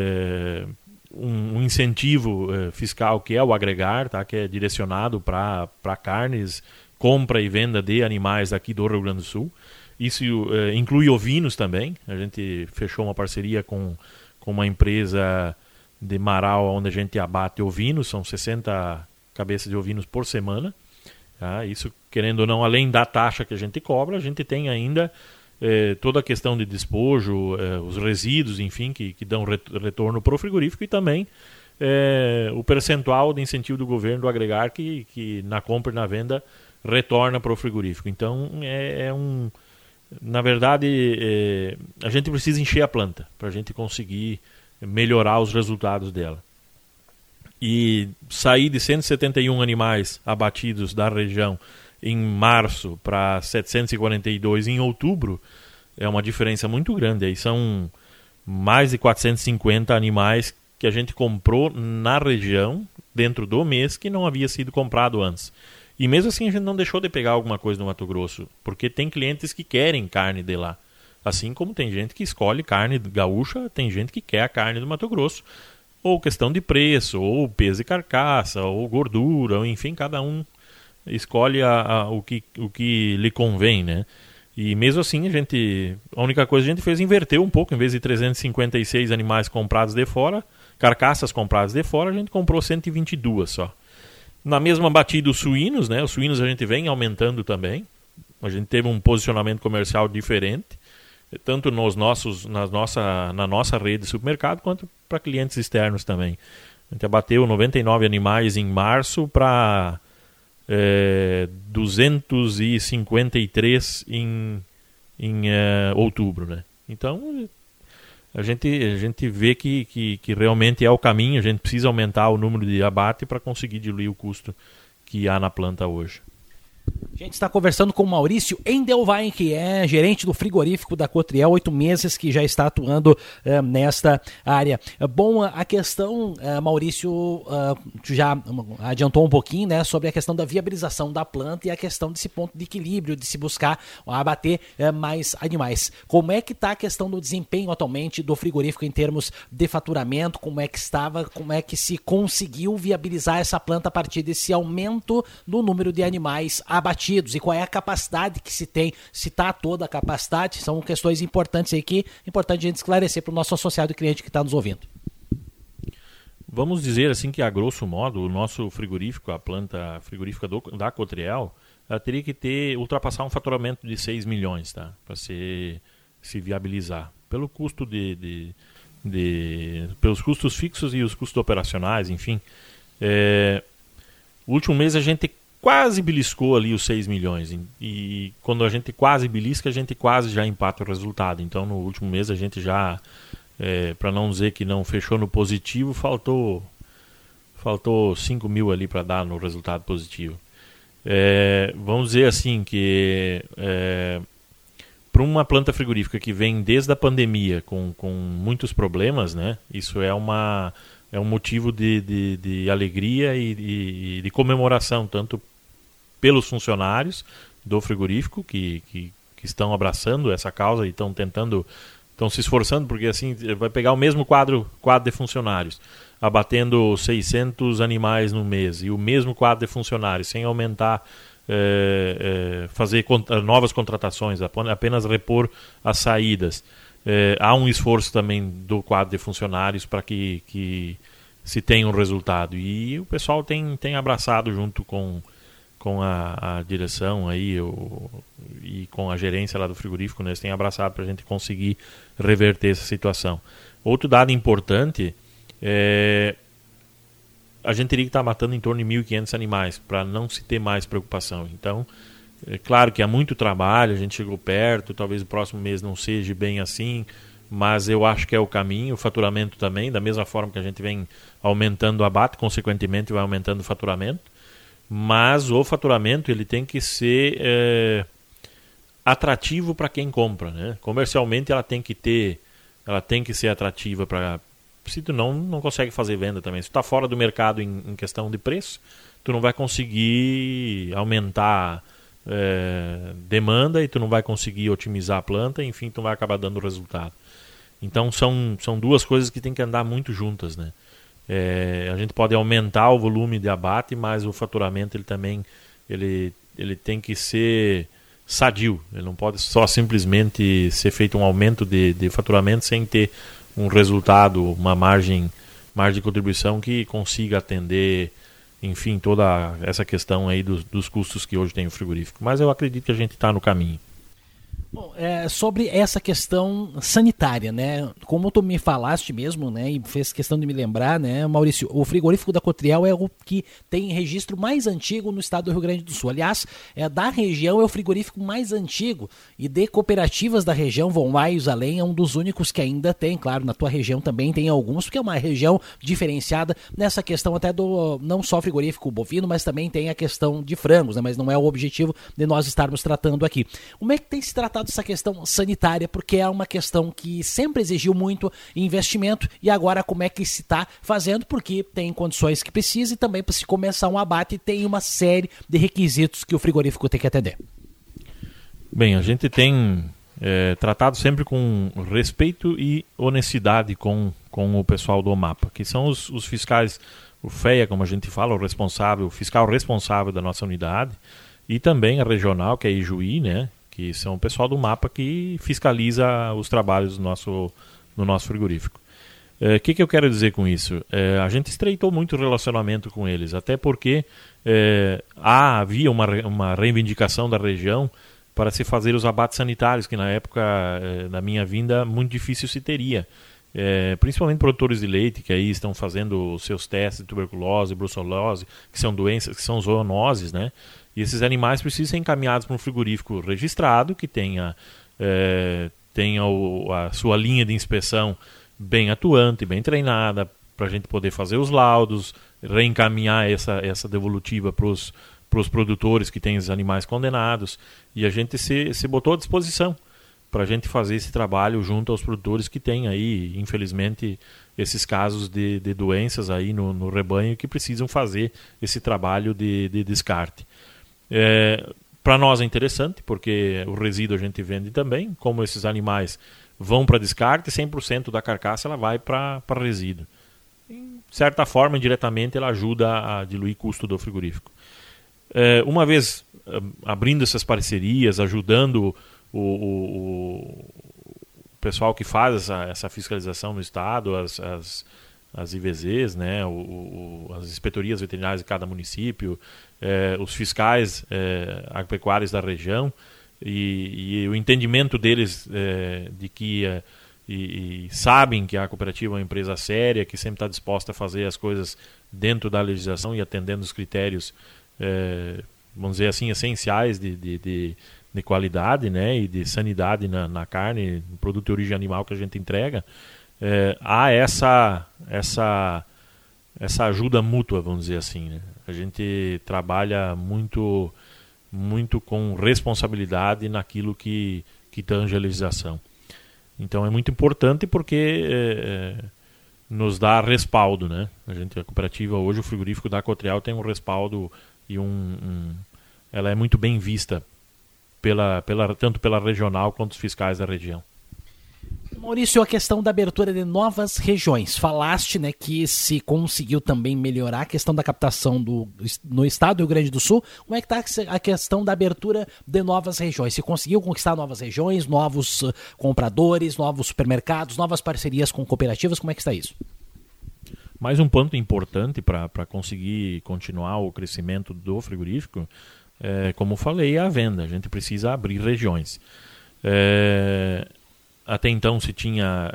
um incentivo fiscal, que é o agregar, tá? Que é direcionado para carnes, compra e venda de animais aqui do Rio Grande do Sul. Isso inclui ovinos também. A gente fechou uma parceria com uma empresa de Marau, onde a gente abate ovinos, são 60 cabeças de ovinos por semana. Tá? Isso, querendo ou não, além da taxa que a gente cobra, a gente tem ainda toda a questão de despojo, os resíduos, enfim, que dão retorno para o frigorífico, e também o percentual de incentivo do governo do agregar que na compra e na venda retorna para o frigorífico. Então, na verdade, a gente precisa encher a planta para a gente conseguir melhorar os resultados dela. E sair de 171 animais abatidos da região em março para 742 em outubro é uma diferença muito grande. Aí são mais de 450 animais que a gente comprou na região dentro do mês que não havia sido comprado antes. E mesmo assim a gente não deixou de pegar alguma coisa no Mato Grosso, porque tem clientes que querem carne de lá. Assim como tem gente que escolhe carne gaúcha, tem gente que quer a carne do Mato Grosso. Ou questão de preço, ou peso de carcaça, ou gordura, ou enfim, cada um escolhe o que lhe convém, né? E mesmo assim a única coisa que a gente fez inverteu um pouco. Em vez de 356 animais comprados de fora, carcaças compradas de fora, a gente comprou 122 só. Na mesma batida os suínos, né? Os suínos a gente vem aumentando também. A gente teve um posicionamento comercial diferente, tanto na nossa rede de supermercado, quanto para clientes externos também. A gente abateu 99 animais em março para 253 em outubro, né? Então, a gente vê que realmente é o caminho. A gente precisa aumentar o número de abate para conseguir diluir o custo que há na planta hoje. A gente está conversando com o Maurício Endelwein, que é gerente do frigorífico da Cotriel, 8 meses que já está atuando nesta área. Bom, a questão, Maurício, já adiantou um pouquinho, né, sobre a questão da viabilização da planta e a questão desse ponto de equilíbrio, de se buscar abater mais animais. Como é que está a questão do desempenho atualmente do frigorífico em termos de faturamento? Como é que estava, como é que se conseguiu viabilizar essa planta a partir desse aumento do número de animais abatidos, e qual é a capacidade que se tem, se está toda a capacidade? São questões importantes aí que é importante a gente esclarecer para o nosso associado e cliente que está nos ouvindo. Vamos dizer assim que, a grosso modo, o nosso frigorífico, a planta frigorífica da Cotriel, teria que ultrapassar um faturamento de 6 milhões, tá? Para se viabilizar. Pelo custo pelos custos fixos e os custos operacionais, enfim. O último mês a gente quase beliscou ali os 6 milhões. E quando a gente quase belisca, a gente quase já empata o resultado. Então, no último mês, a gente já, para não dizer que não fechou no positivo, faltou 5 mil ali para dar no resultado positivo. Vamos dizer assim que para uma planta frigorífica que vem desde a pandemia com muitos problemas, né, isso é um motivo de alegria e de comemoração, tanto pelos funcionários do frigorífico, que estão abraçando essa causa e estão se esforçando, porque assim vai pegar o mesmo quadro de funcionários, abatendo 600 animais no mês, e o mesmo quadro de funcionários, sem aumentar, fazer novas contratações, apenas repor as saídas. Há um esforço também do quadro de funcionários para que se tenha um resultado, e o pessoal tem abraçado junto com a direção aí, e com a gerência lá do frigorífico, né, eles têm abraçado para a gente conseguir reverter essa situação. Outro dado importante a gente teria que estar matando em torno de 1.500 animais para não se ter mais preocupação. Então, é claro que há muito trabalho, a gente chegou perto, talvez o próximo mês não seja bem assim, mas eu acho que é o caminho. O faturamento também, da mesma forma que a gente vem aumentando o abate, consequentemente vai aumentando o faturamento, mas o faturamento ele tem que ser atrativo para quem compra, né? Comercialmente ela tem que ser atrativa para... Se tu não consegue fazer venda também, se tu está fora do mercado em questão de preço, tu não vai conseguir aumentar demanda, e tu não vai conseguir otimizar a planta, enfim, tu vai acabar dando resultado. Então são duas coisas que tem que andar muito juntas, né? A gente pode aumentar o volume de abate, mas o faturamento ele também ele tem que ser sadio. Ele não pode só simplesmente ser feito um aumento de faturamento sem ter um resultado, uma margem de contribuição que consiga atender, enfim, toda essa questão aí dos custos que hoje tem o frigorífico. Mas eu acredito que a gente está no caminho. Bom, sobre essa questão sanitária, né? Como tu me falaste mesmo, né? E fez questão de me lembrar, né, Maurício? O frigorífico da Cotriel é o que tem registro mais antigo no estado do Rio Grande do Sul. Aliás, da região é o frigorífico mais antigo, e de cooperativas da região vão mais além, é um dos únicos que ainda tem. Claro, na tua região também tem alguns, porque é uma região diferenciada nessa questão até do não só frigorífico bovino, mas também tem a questão de frangos, né? Mas não é o objetivo de nós estarmos tratando aqui. Como é que tem se tratado essa questão sanitária, porque é uma questão que sempre exigiu muito investimento, e agora como é que se está fazendo, porque tem condições que precisa, e também para se começar um abate tem uma série de requisitos que o frigorífico tem que atender. Bem, a gente tem tratado sempre com respeito e honestidade com o pessoal do OMAPA, que são os fiscais, o FEA, como a gente fala, o fiscal responsável da nossa unidade, e também a regional, que é a Ijuí, né, que são o pessoal do MAPA que fiscaliza os trabalhos no nosso frigorífico. O que eu quero dizer com isso? A gente estreitou muito o relacionamento com eles, até porque havia uma reivindicação da região para se fazer os abates sanitários, que na época da minha vinda muito difícil se teria. Principalmente produtores de leite, que aí estão fazendo os seus testes de tuberculose, brucelose, que são doenças, que são zoonoses, né? E esses animais precisam ser encaminhados para um frigorífico registrado, que tenha a sua linha de inspeção bem atuante, bem treinada, para a gente poder fazer os laudos, reencaminhar essa devolutiva para os produtores que têm os animais condenados. E a gente se botou à disposição para a gente fazer esse trabalho junto aos produtores que têm aí, infelizmente, esses casos de doenças aí no rebanho, que precisam fazer esse trabalho de descarte. Para nós é interessante, porque o resíduo a gente vende também. Como esses animais vão para descarte, 100% da carcaça ela vai para resíduo. De certa forma, indiretamente, ela ajuda a diluir o custo do frigorífico. Uma vez abrindo essas parcerias, ajudando o pessoal que faz essa fiscalização no estado, as IVZs, né, as inspetorias veterinárias de cada município, os fiscais agropecuários da região, e o entendimento deles de que e sabem que a cooperativa é uma empresa séria, que sempre está disposta a fazer as coisas dentro da legislação e atendendo os critérios, vamos dizer assim, essenciais de qualidade, né, e de sanidade na carne, no produto de origem animal que a gente entrega. Há essa ajuda mútua, vamos dizer assim, né? A gente trabalha muito com responsabilidade naquilo que tange a legislação. Então é muito importante, porque nos dá respaldo, né? A cooperativa hoje, o frigorífico da Cotriel tem um respaldo, e ela é muito bem vista tanto pela regional quanto os fiscais da região. Maurício, a questão da abertura de novas regiões. Falaste, né, que se conseguiu também melhorar a questão da captação no estado do Rio Grande do Sul. Como é que está a questão da abertura de novas regiões? Se conseguiu conquistar novas regiões, novos compradores, novos supermercados, novas parcerias com cooperativas, como é que está isso? Mais um ponto importante para conseguir continuar o crescimento do frigorífico, como falei, é a venda. A gente precisa abrir regiões. Até então se tinha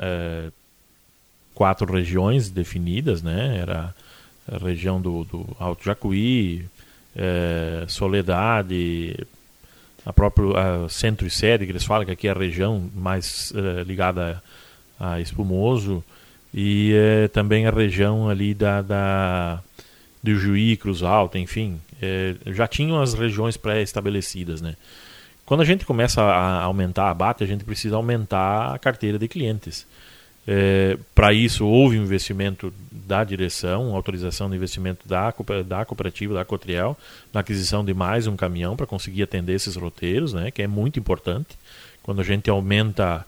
4 regiões definidas, né? Era a região do Alto Jacuí, Soledade, a própria Centro e Sede, que eles falam que aqui é a região mais ligada a Espumoso, e também a região ali do Juí, Cruz Alta, enfim. Já tinham as regiões pré-estabelecidas, né? Quando a gente começa a aumentar a abate, a gente precisa aumentar a carteira de clientes. Para isso, houve um investimento da direção, autorização de investimento da cooperativa, da Cotriel, na aquisição de mais um caminhão para conseguir atender esses roteiros, né, que é muito importante. Quando a gente aumenta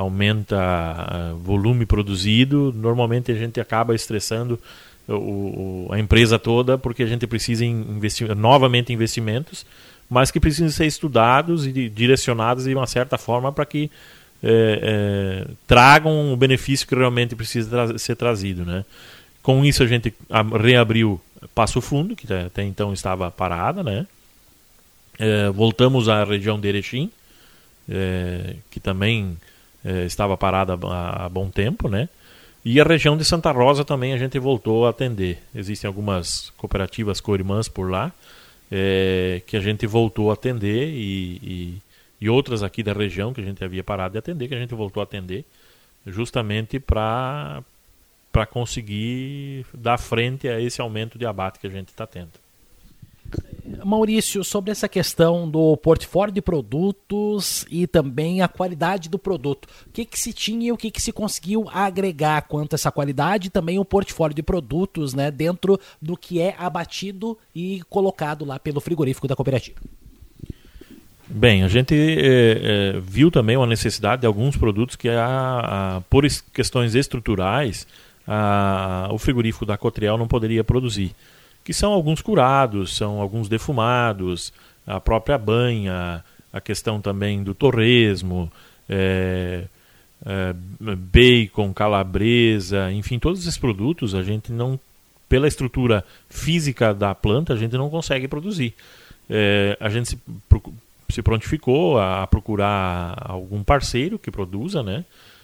volume produzido, normalmente a gente acaba estressando a empresa toda, porque a gente precisa investir novamente investimentos, mas que precisam ser estudados e direcionados de uma certa forma para que tragam o benefício que realmente precisa ser trazido, né? Com isso a gente reabriu Passo Fundo, que até então estava parada, né? Voltamos à região de Erechim, que também estava parada há bom tempo, né? E a região de Santa Rosa também a gente voltou a atender. Existem algumas cooperativas co-irmãs por lá, que a gente voltou a atender e outras aqui da região que a gente havia parado de atender, que a gente voltou a atender justamente para conseguir dar frente a esse aumento de abate que a gente está tendo. Maurício, sobre essa questão do portfólio de produtos e também a qualidade do produto, o que se tinha e o que se conseguiu agregar quanto a essa qualidade e também o portfólio de produtos, né, dentro do que é abatido e colocado lá pelo frigorífico da cooperativa? Bem, a gente viu também uma necessidade de alguns produtos que, por questões estruturais, o frigorífico da Cotriel não poderia produzir, que são alguns curados, são alguns defumados, a própria banha, a questão também do torresmo, bacon, calabresa, enfim, todos esses produtos a gente não, pela estrutura física da planta, a gente não consegue produzir. A gente se prontificou a procurar algum parceiro que produza, né?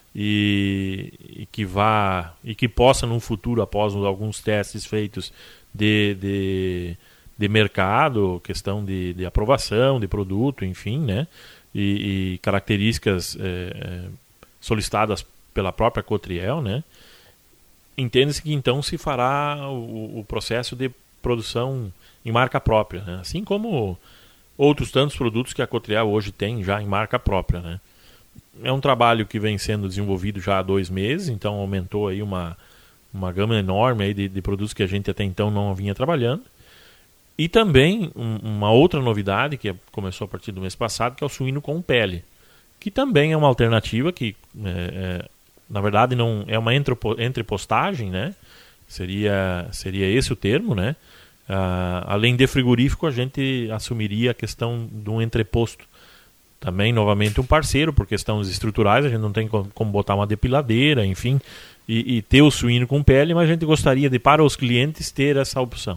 E que possa no futuro, após alguns testes feitos de mercado, questão de aprovação de produto, enfim, né? E características solicitadas pela própria Cotriel, né? Entende-se que então se fará o processo de produção em marca própria, né? Assim como outros tantos produtos que a Cotriel hoje tem já em marca própria, né? É um trabalho que vem sendo desenvolvido já há 2 meses, então aumentou aí uma gama enorme aí de produtos que a gente até então não vinha trabalhando. E também uma outra novidade que começou a partir do mês passado, que é o suíno com pele, que também é uma alternativa que, na verdade, não é uma entrepostagem, né? Seria esse o termo, né? Além de frigorífico, a gente assumiria a questão de um entreposto. Também, novamente, um parceiro, por questões estruturais, a gente não tem como botar uma depiladeira, enfim, e ter o suíno com pele, mas a gente gostaria de, para os clientes, ter essa opção.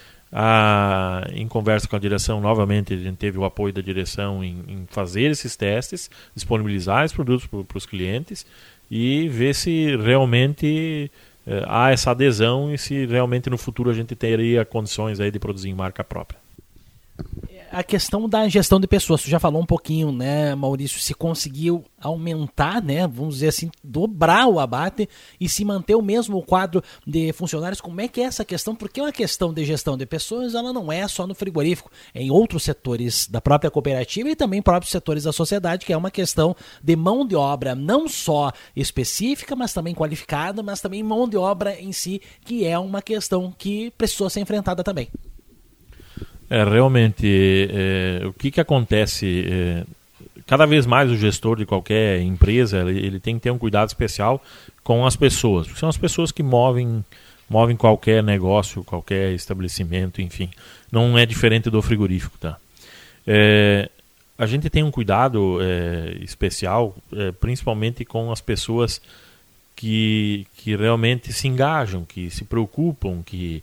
Em conversa com a direção, novamente, a gente teve o apoio da direção em fazer esses testes, disponibilizar esses produtos para os clientes e ver se realmente há essa adesão e se realmente no futuro a gente teria condições aí de produzir em marca própria. A questão da gestão de pessoas, tu já falou um pouquinho, né, Maurício, se conseguiu aumentar, né, vamos dizer assim, dobrar o abate e se manter o mesmo quadro de funcionários. Como é que é essa questão? Porque uma questão de gestão de pessoas, ela não é só no frigorífico, é em outros setores da própria cooperativa e também próprios setores da sociedade, que é uma questão de mão de obra não só específica, mas também qualificada, mas também mão de obra em si, que é uma questão que precisou ser enfrentada também. Realmente, o que acontece? Cada vez mais o gestor de qualquer empresa, ele tem que ter um cuidado especial com as pessoas, porque são as pessoas que movem qualquer negócio, qualquer estabelecimento, enfim. Não é diferente do frigorífico, tá? A gente tem um cuidado especial, principalmente com as pessoas que realmente se engajam, que se preocupam, que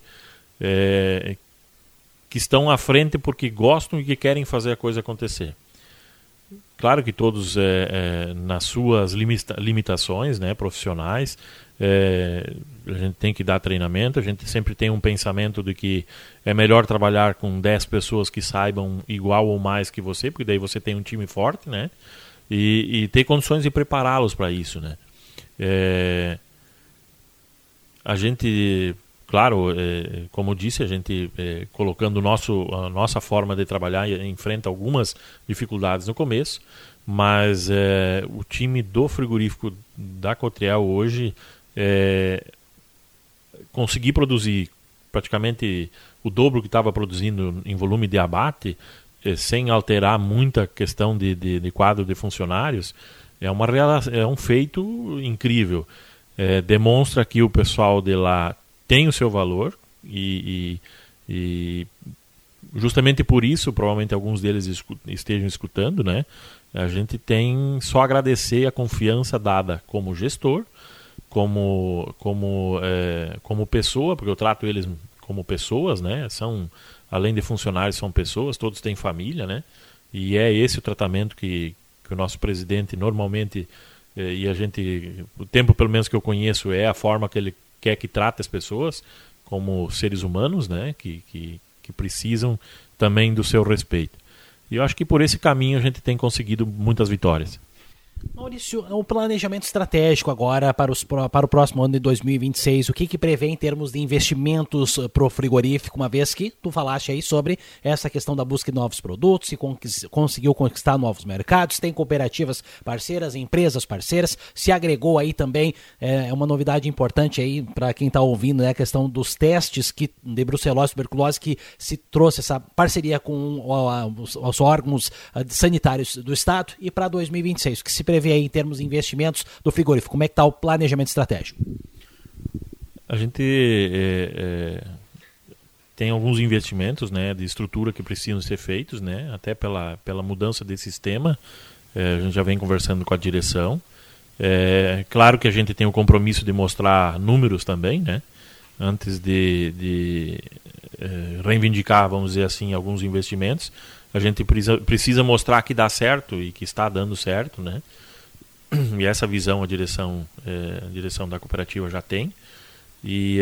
estão à frente porque gostam e que querem fazer a coisa acontecer. Claro que todos nas suas limitações, né, profissionais, a gente tem que dar treinamento, a gente sempre tem um pensamento de que é melhor trabalhar com 10 pessoas que saibam igual ou mais que você, porque daí você tem um time forte, né, e ter condições de prepará-los para isso, né. A gente, claro, como eu disse, a gente colocando a nossa forma de trabalhar enfrenta algumas dificuldades no começo, mas o time do frigorífico da Cotriel hoje conseguir produzir praticamente o dobro que estava produzindo em volume de abate, sem alterar muita questão de quadro de funcionários, é um feito incrível. Demonstra que o pessoal de lá tem o seu valor e justamente por isso, provavelmente alguns deles estejam escutando, né? A gente tem só agradecer a confiança dada como gestor, como pessoa, porque eu trato eles como pessoas, né? Além de funcionários, são pessoas, todos têm família, né? E é esse o tratamento que o nosso presidente normalmente, e a gente, o tempo pelo menos que eu conheço, é a forma que ele quer que trate as pessoas como seres humanos, né, que precisam também do seu respeito. E eu acho que por esse caminho a gente tem conseguido muitas vitórias. Maurício, o planejamento estratégico agora para o próximo ano de 2026, o que prevê em termos de investimentos para o frigorífico, uma vez que tu falaste aí sobre essa questão da busca de novos produtos, se conseguiu conquistar novos mercados, tem cooperativas parceiras, empresas parceiras, se agregou aí também, uma novidade importante aí para quem está ouvindo, né, a questão dos testes de brucelose e tuberculose, que se trouxe essa parceria com os órgãos sanitários do Estado, e para 2026, o que se prevê aí em termos de investimentos do frigorífico? Como é que está o planejamento estratégico? A gente tem alguns investimentos, né, de estrutura que precisam ser feitos, né, até pela mudança desse sistema. A gente já vem conversando com a direção. Claro que a gente tem o compromisso de mostrar números também, né, antes de reivindicar, vamos dizer assim, alguns investimentos. A gente precisa mostrar que dá certo e que está dando certo, né? E essa visão a direção da cooperativa já tem. E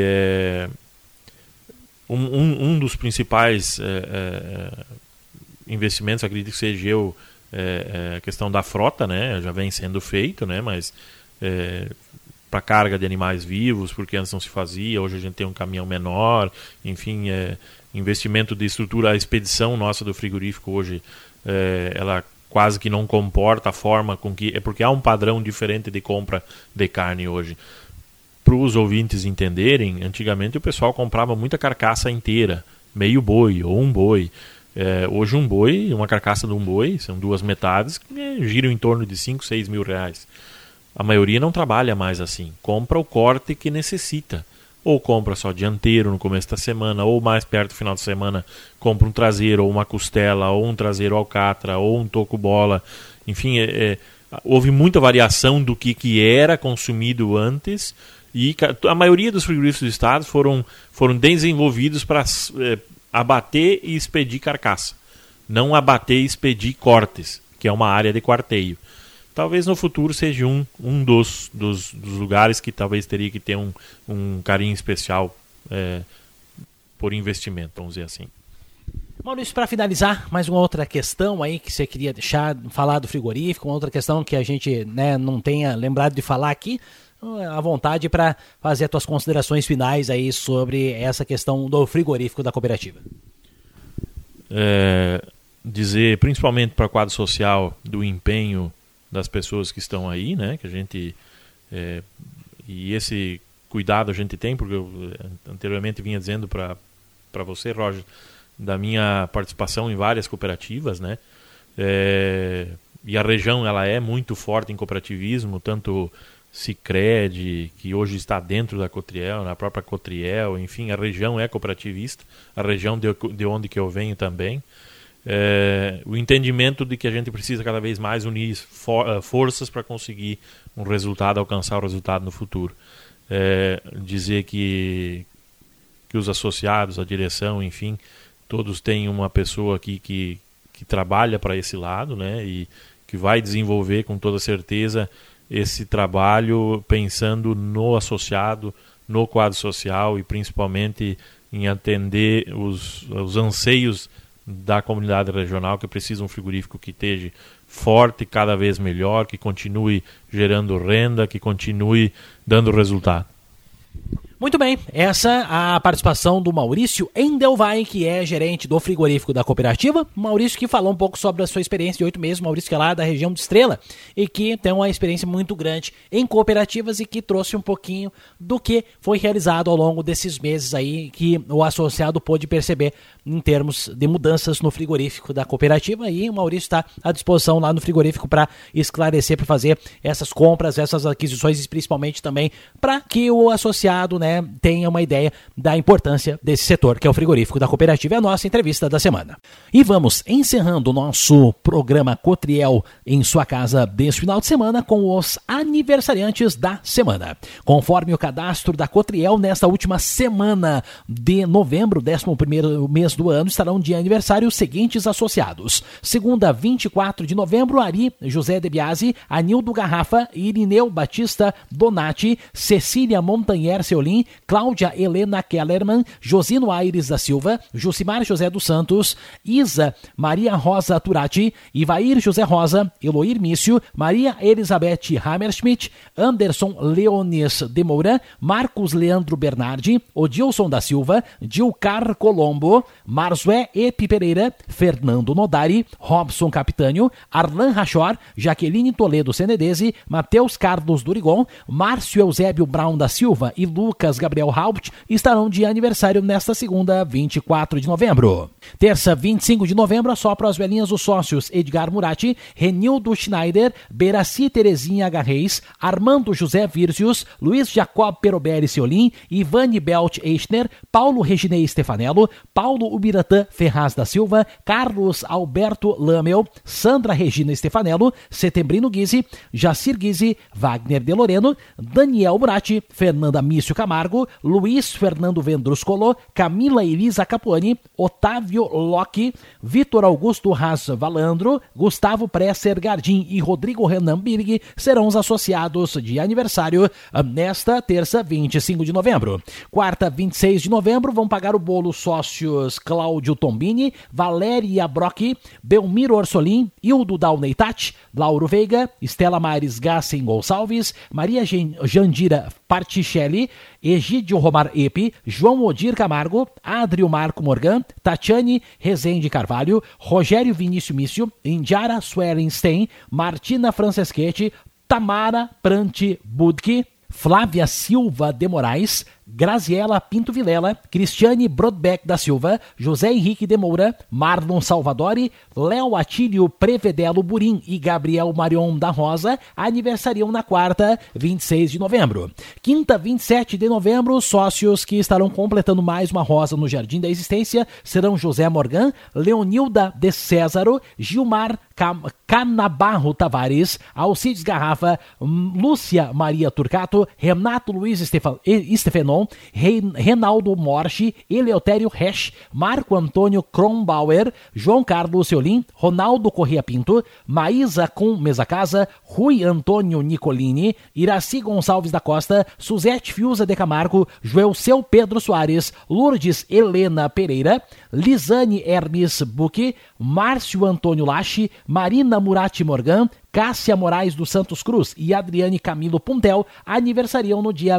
um dos principais investimentos, acredito que seja a questão da frota, né? Já vem sendo feito, né? Mas para carga de animais vivos, porque antes não se fazia, hoje a gente tem um caminhão menor, enfim, investimento de estrutura, a expedição nossa do frigorífico hoje, ela quase que não comporta a forma com que... porque há um padrão diferente de compra de carne hoje. Para os ouvintes entenderem, antigamente o pessoal comprava muita carcaça inteira, meio boi ou um boi. Hoje um boi, uma carcaça de um boi, são duas metades, giram em torno de 5, 6 mil reais. A maioria não trabalha mais assim, compra o corte que necessita. Ou compra só dianteiro no começo da semana, ou mais perto do final de semana compra um traseiro, ou uma costela, ou um traseiro alcatra, ou um toco-bola. Enfim, houve muita variação do que era consumido antes, e a maioria dos frigoríficos do estado foram desenvolvidos para abater e expedir carcaça, não abater e expedir cortes, que é uma área de quarteio. Talvez no futuro seja um dos lugares que talvez teria que ter um carinho especial por investimento, vamos dizer assim. Maurício, para finalizar, mais uma outra questão aí que você queria falar do frigorífico, uma outra questão que a gente, né, não tenha lembrado de falar aqui, à vontade para fazer as tuas considerações finais aí sobre essa questão do frigorífico da cooperativa. Dizer, principalmente para o quadro social, do empenho das pessoas que estão aí, né, que a gente e esse cuidado a gente tem, porque eu anteriormente vinha dizendo para você, Roger, da minha participação em várias cooperativas, né? E a região ela é muito forte em cooperativismo, tanto Sicredi, que hoje está dentro da Cotriel, na própria Cotriel, enfim, a região é cooperativista, a região de onde que eu venho também. O entendimento de que a gente precisa cada vez mais unir forças para conseguir um resultado, alcançar o resultado no futuro. Dizer que os associados, a direção, enfim, todos têm uma pessoa aqui que trabalha para esse lado, né, e que vai desenvolver com toda certeza esse trabalho pensando no associado, no quadro social e principalmente em atender os anseios da comunidade regional, que precisa um frigorífico que esteja forte, cada vez melhor, que continue gerando renda, que continue dando resultado. Muito bem, essa a participação do Maurício Endelwein, que é gerente do frigorífico da cooperativa. Maurício que falou um pouco sobre a sua experiência de 8 meses, Maurício que é lá da região de Estrela e que tem uma experiência muito grande em cooperativas e que trouxe um pouquinho do que foi realizado ao longo desses meses aí, que o associado pôde perceber em termos de mudanças no frigorífico da cooperativa, e o Maurício está à disposição lá no frigorífico para esclarecer, para fazer essas compras, essas aquisições e principalmente também para que o associado, né, tenha uma ideia da importância desse setor, que é o frigorífico da cooperativa. É a nossa entrevista da semana. E vamos encerrando o nosso programa Cotriel em sua casa deste final de semana com os aniversariantes da semana. Conforme o cadastro da Cotriel, nesta última semana de novembro, 11º mês do ano, estarão de aniversário os seguintes associados. Segunda, 24 de novembro, Ari José de Biasi, Anildo Garrafa, Irineu Batista Donati, Cecília Montanher Seolim, Cláudia Helena Kellerman, Josino Aires da Silva, Jucimar José dos Santos, Isa Maria Rosa Turati, Ivair José Rosa, Eloir Mício, Maria Elizabeth Hammerschmidt, Anderson Leones de Moura, Marcos Leandro Bernardi, Odilson da Silva, Dilcar Colombo, Marzué Epi Pereira, Fernando Nodari, Robson Capitânio, Arlan Rachor, Jaqueline Toledo Senedese, Matheus Carlos Durigon, Márcio Eusébio Brown da Silva e Lucas Gabriel Haupt estarão de aniversário nesta segunda, 24 de novembro. Terça, 25 de novembro, assopram as velhinhas os sócios Edgar Murati, Renildo Schneider, Beraci Terezinha H. Reis, Armando José Vírcius, Luiz Jacob Peroberi Seolim, Ivane Belt Eichner, Paulo Reginei Stefanello, Paulo Ubiratã Ferraz da Silva, Carlos Alberto Lamel, Sandra Regina Stefanello, Setembrino Guise, Jacir Guise, Wagner de Loreno, Daniel Murati, Fernanda Mício Camargo, Luiz Fernando Vendruscolo, Camila Elisa Capuani, Otávio Locke, Vitor Augusto Haas Valandro, Gustavo Presser Gardim e Rodrigo Renan Birg serão os associados de aniversário nesta terça, 25 de novembro. Quarta, 26 de novembro, vão pagar o bolo sócios Cláudio Tombini, Valéria Brock, Belmiro Orsolim, Hildo Dalneitat, Lauro Veiga, Estela Mares Gassen Gonçalves, Maria Jandira Particelli, Egídio Romar Epi, João Odir Camargo, Adrio Marco Morgan, Tatiane Rezende Carvalho, Rogério Vinícius Mício, Indiara Swerenstein, Martina Franceschetti, Tamara Pranti Budke, Flávia Silva de Moraes, Graziela Pinto Vilela, Cristiane Brodbeck da Silva, José Henrique de Moura, Marlon Salvadori, Léo Atílio Prevedelo Burim e Gabriel Marion da Rosa aniversariam na quarta, 26 de novembro. Quinta, 27 de novembro, sócios que estarão completando mais uma rosa no Jardim da Existência serão José Morgan, Leonilda de Césaro, Gilmar Canabarro Tavares, Alcides Garrafa, Lúcia Maria Turcato, Renato Luiz Stefenon, Reinaldo Morchi, Eleutério Resch, Marco Antônio Kronbauer, João Carlos Seolim, Ronaldo Corrêa Pinto, Maísa com Mesa Casa, Rui Antônio Nicolini, Iraci Gonçalves da Costa, Suzete Fiuza de Camargo, Joelceu Pedro Soares, Lourdes Helena Pereira, Lisane Hermes Buque, Márcio Antônio Lache, Marina Murati Morgan, Cássia Moraes dos Santos Cruz e Adriane Camilo Puntel aniversariam no dia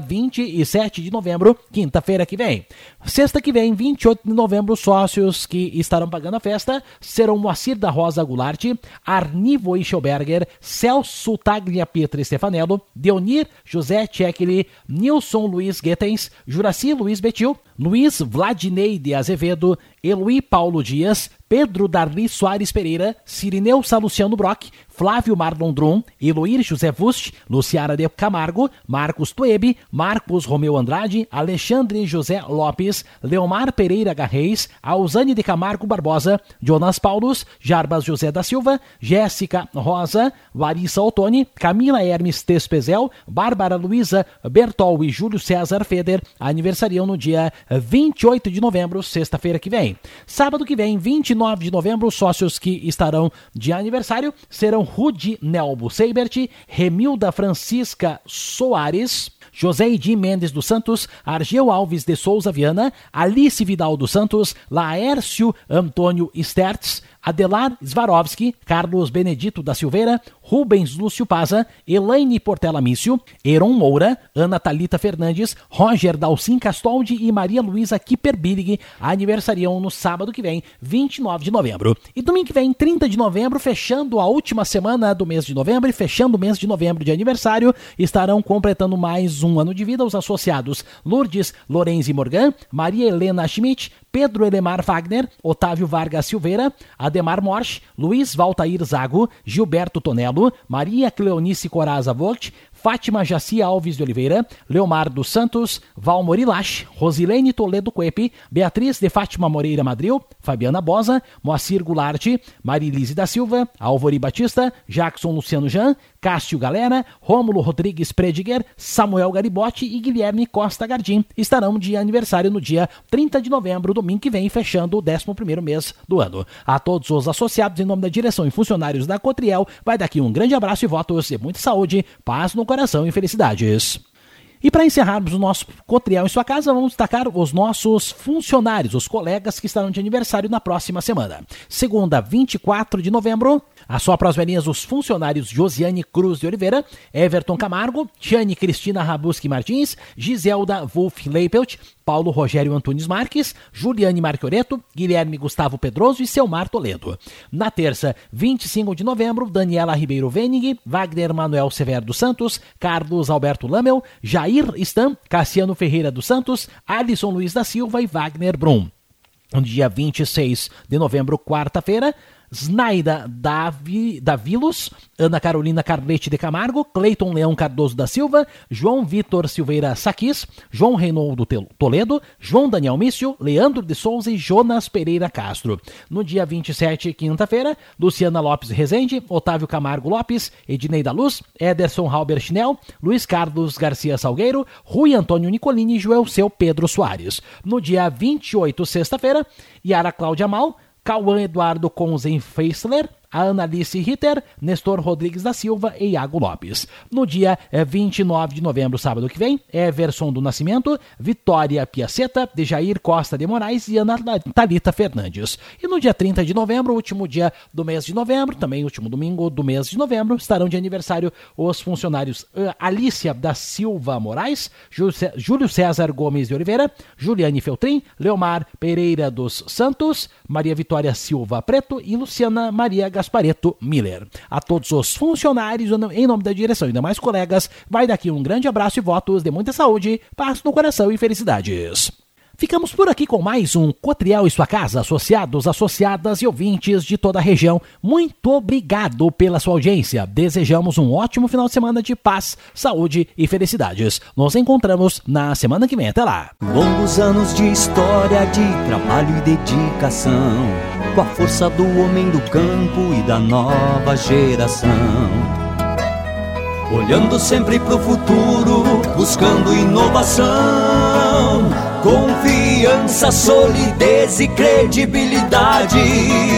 27 de novembro, quinta-feira que vem. Sexta que vem, 28 de novembro, sócios que estarão pagando a festa serão Moacir da Rosa Goulart, Arnivo Eichelberger, Celso Taglia Pietra Stefanello, Deonir José Tchekli, Nilson Luiz Guetens, Juraci Luiz Betil, Luiz Vladinei de Azevedo, Eloy Paulo Dias, Pedro Darli Soares Pereira, Cirineu Saluciano Brock, Flávio Marlon Drum, Eloir José Vust, Luciara de Camargo, Marcos Tuebe, Marcos Romeu Andrade, Alexandre José Lopes, Leomar Pereira Garreis, Alzane de Camargo Barbosa, Jonas Paulos, Jarbas José da Silva, Jéssica Rosa, Larissa Ottoni, Camila Hermes Tespezel, Bárbara Luiza Bertol e Júlio César Feder aniversariam no dia 28 de novembro, sexta-feira que vem. Sábado que vem, 29 de novembro, os sócios que estarão de aniversário serão Rudi Nelbo Seibert, Remilda Francisca Soares, José Edi Mendes dos Santos, Argel Alves de Souza Viana, Alice Vidal dos Santos, Laércio Antônio Stertz, Adelar Swarovski, Carlos Benedito da Silveira, Rubens Lúcio Paza, Elaine Portela Mício, Heron Moura, Ana Thalita Fernandes, Roger Dalcin Castoldi e Maria Luísa Kipperbillig aniversariam no sábado que vem, 29 de novembro. E domingo que vem, 30 de novembro, fechando a última semana do mês de novembro e fechando o mês de novembro de aniversário, estarão completando mais um ano de vida os associados Lourdes Lorenzi Morgan, Maria Helena Schmidt, Pedro Elemar Wagner, Otávio Vargas Silveira, Ademar Morsch, Luiz Valtair Zago, Gilberto Tonello, Maria Cleonice Coraza Vogt, Fátima Jaci Alves de Oliveira, Leomar dos Santos, Valmori Lache, Rosilene Toledo Cuepe, Beatriz de Fátima Moreira Madril, Fabiana Bosa, Moacir Goulart, Marilise da Silva, Álvaro Batista, Jackson Luciano Jean, Cássio Galera, Rômulo Rodrigues Prediger, Samuel Garibotti e Guilherme Costa Gardim estarão de aniversário no dia 30 de novembro, domingo que vem, fechando o 11º mês do ano. A todos os associados, em nome da direção e funcionários da Cotriel, vai daqui um grande abraço e votos de muita saúde, paz no coração e felicidades. E para encerrarmos o nosso Cotriel em sua casa, vamos destacar os nossos funcionários, os colegas que estarão de aniversário na próxima semana. Segunda, 24 de novembro, a sopra as velhinhas os funcionários Josiane Cruz de Oliveira, Everton Camargo, Tiane Cristina Rabuski Martins, Giselda Wolf Leipelt, Paulo Rogério Antunes Marques, Juliane Marquioreto, Guilherme Gustavo Pedroso e Selmar Toledo. Na terça, 25 de novembro, Daniela Ribeiro Venig, Wagner Manuel Severo dos Santos, Carlos Alberto Lamel, Jair Stam, Cassiano Ferreira dos Santos, Alisson Luiz da Silva e Wagner Brum. No dia 26 de novembro, quarta-feira, Snaida Davilos, Ana Carolina Carlete de Camargo, Cleiton Leão Cardoso da Silva, João Vitor Silveira Saquis, João Reinaldo Toledo, João Daniel Mício, Leandro de Souza e Jonas Pereira Castro. No dia 27, quinta-feira, Luciana Lopes Rezende, Otávio Camargo Lopes, Ednei da Luz, Ederson Halber Schnell, Luiz Carlos Garcia Salgueiro, Rui Antônio Nicolini e Joelceu Pedro Soares. No dia 28, sexta-feira, Yara Cláudia Mal, Cauã Eduardo Conzen Feisler, a Analice Ritter, Nestor Rodrigues da Silva e Iago Lopes. No dia 29 de novembro, sábado que vem, Everson do Nascimento, Vitória Piaceta, Dejair Costa de Moraes e Ana Thalita Fernandes. E no dia 30 de novembro, último dia do mês de novembro, também último domingo do mês de novembro, estarão de aniversário os funcionários Alícia da Silva Moraes, Júlio César Gomes de Oliveira, Juliane Feltrin, Leomar Pereira dos Santos, Maria Vitória Silva Preto e Luciana Maria Gaspareto Miller. A todos os funcionários, em nome da direção e demais colegas, vai daqui um grande abraço e votos de muita saúde, paz no coração e felicidades. Ficamos por aqui com mais um Cotriel e sua casa, associados, associadas e ouvintes de toda a região. Muito obrigado pela sua audiência. Desejamos um ótimo final de semana de paz, saúde e felicidades. Nos encontramos na semana que vem. Até lá. Longos anos de história, de trabalho e dedicação, com a força do homem do campo e da nova geração. Olhando sempre pro futuro, buscando inovação, confiança, solidez e credibilidade.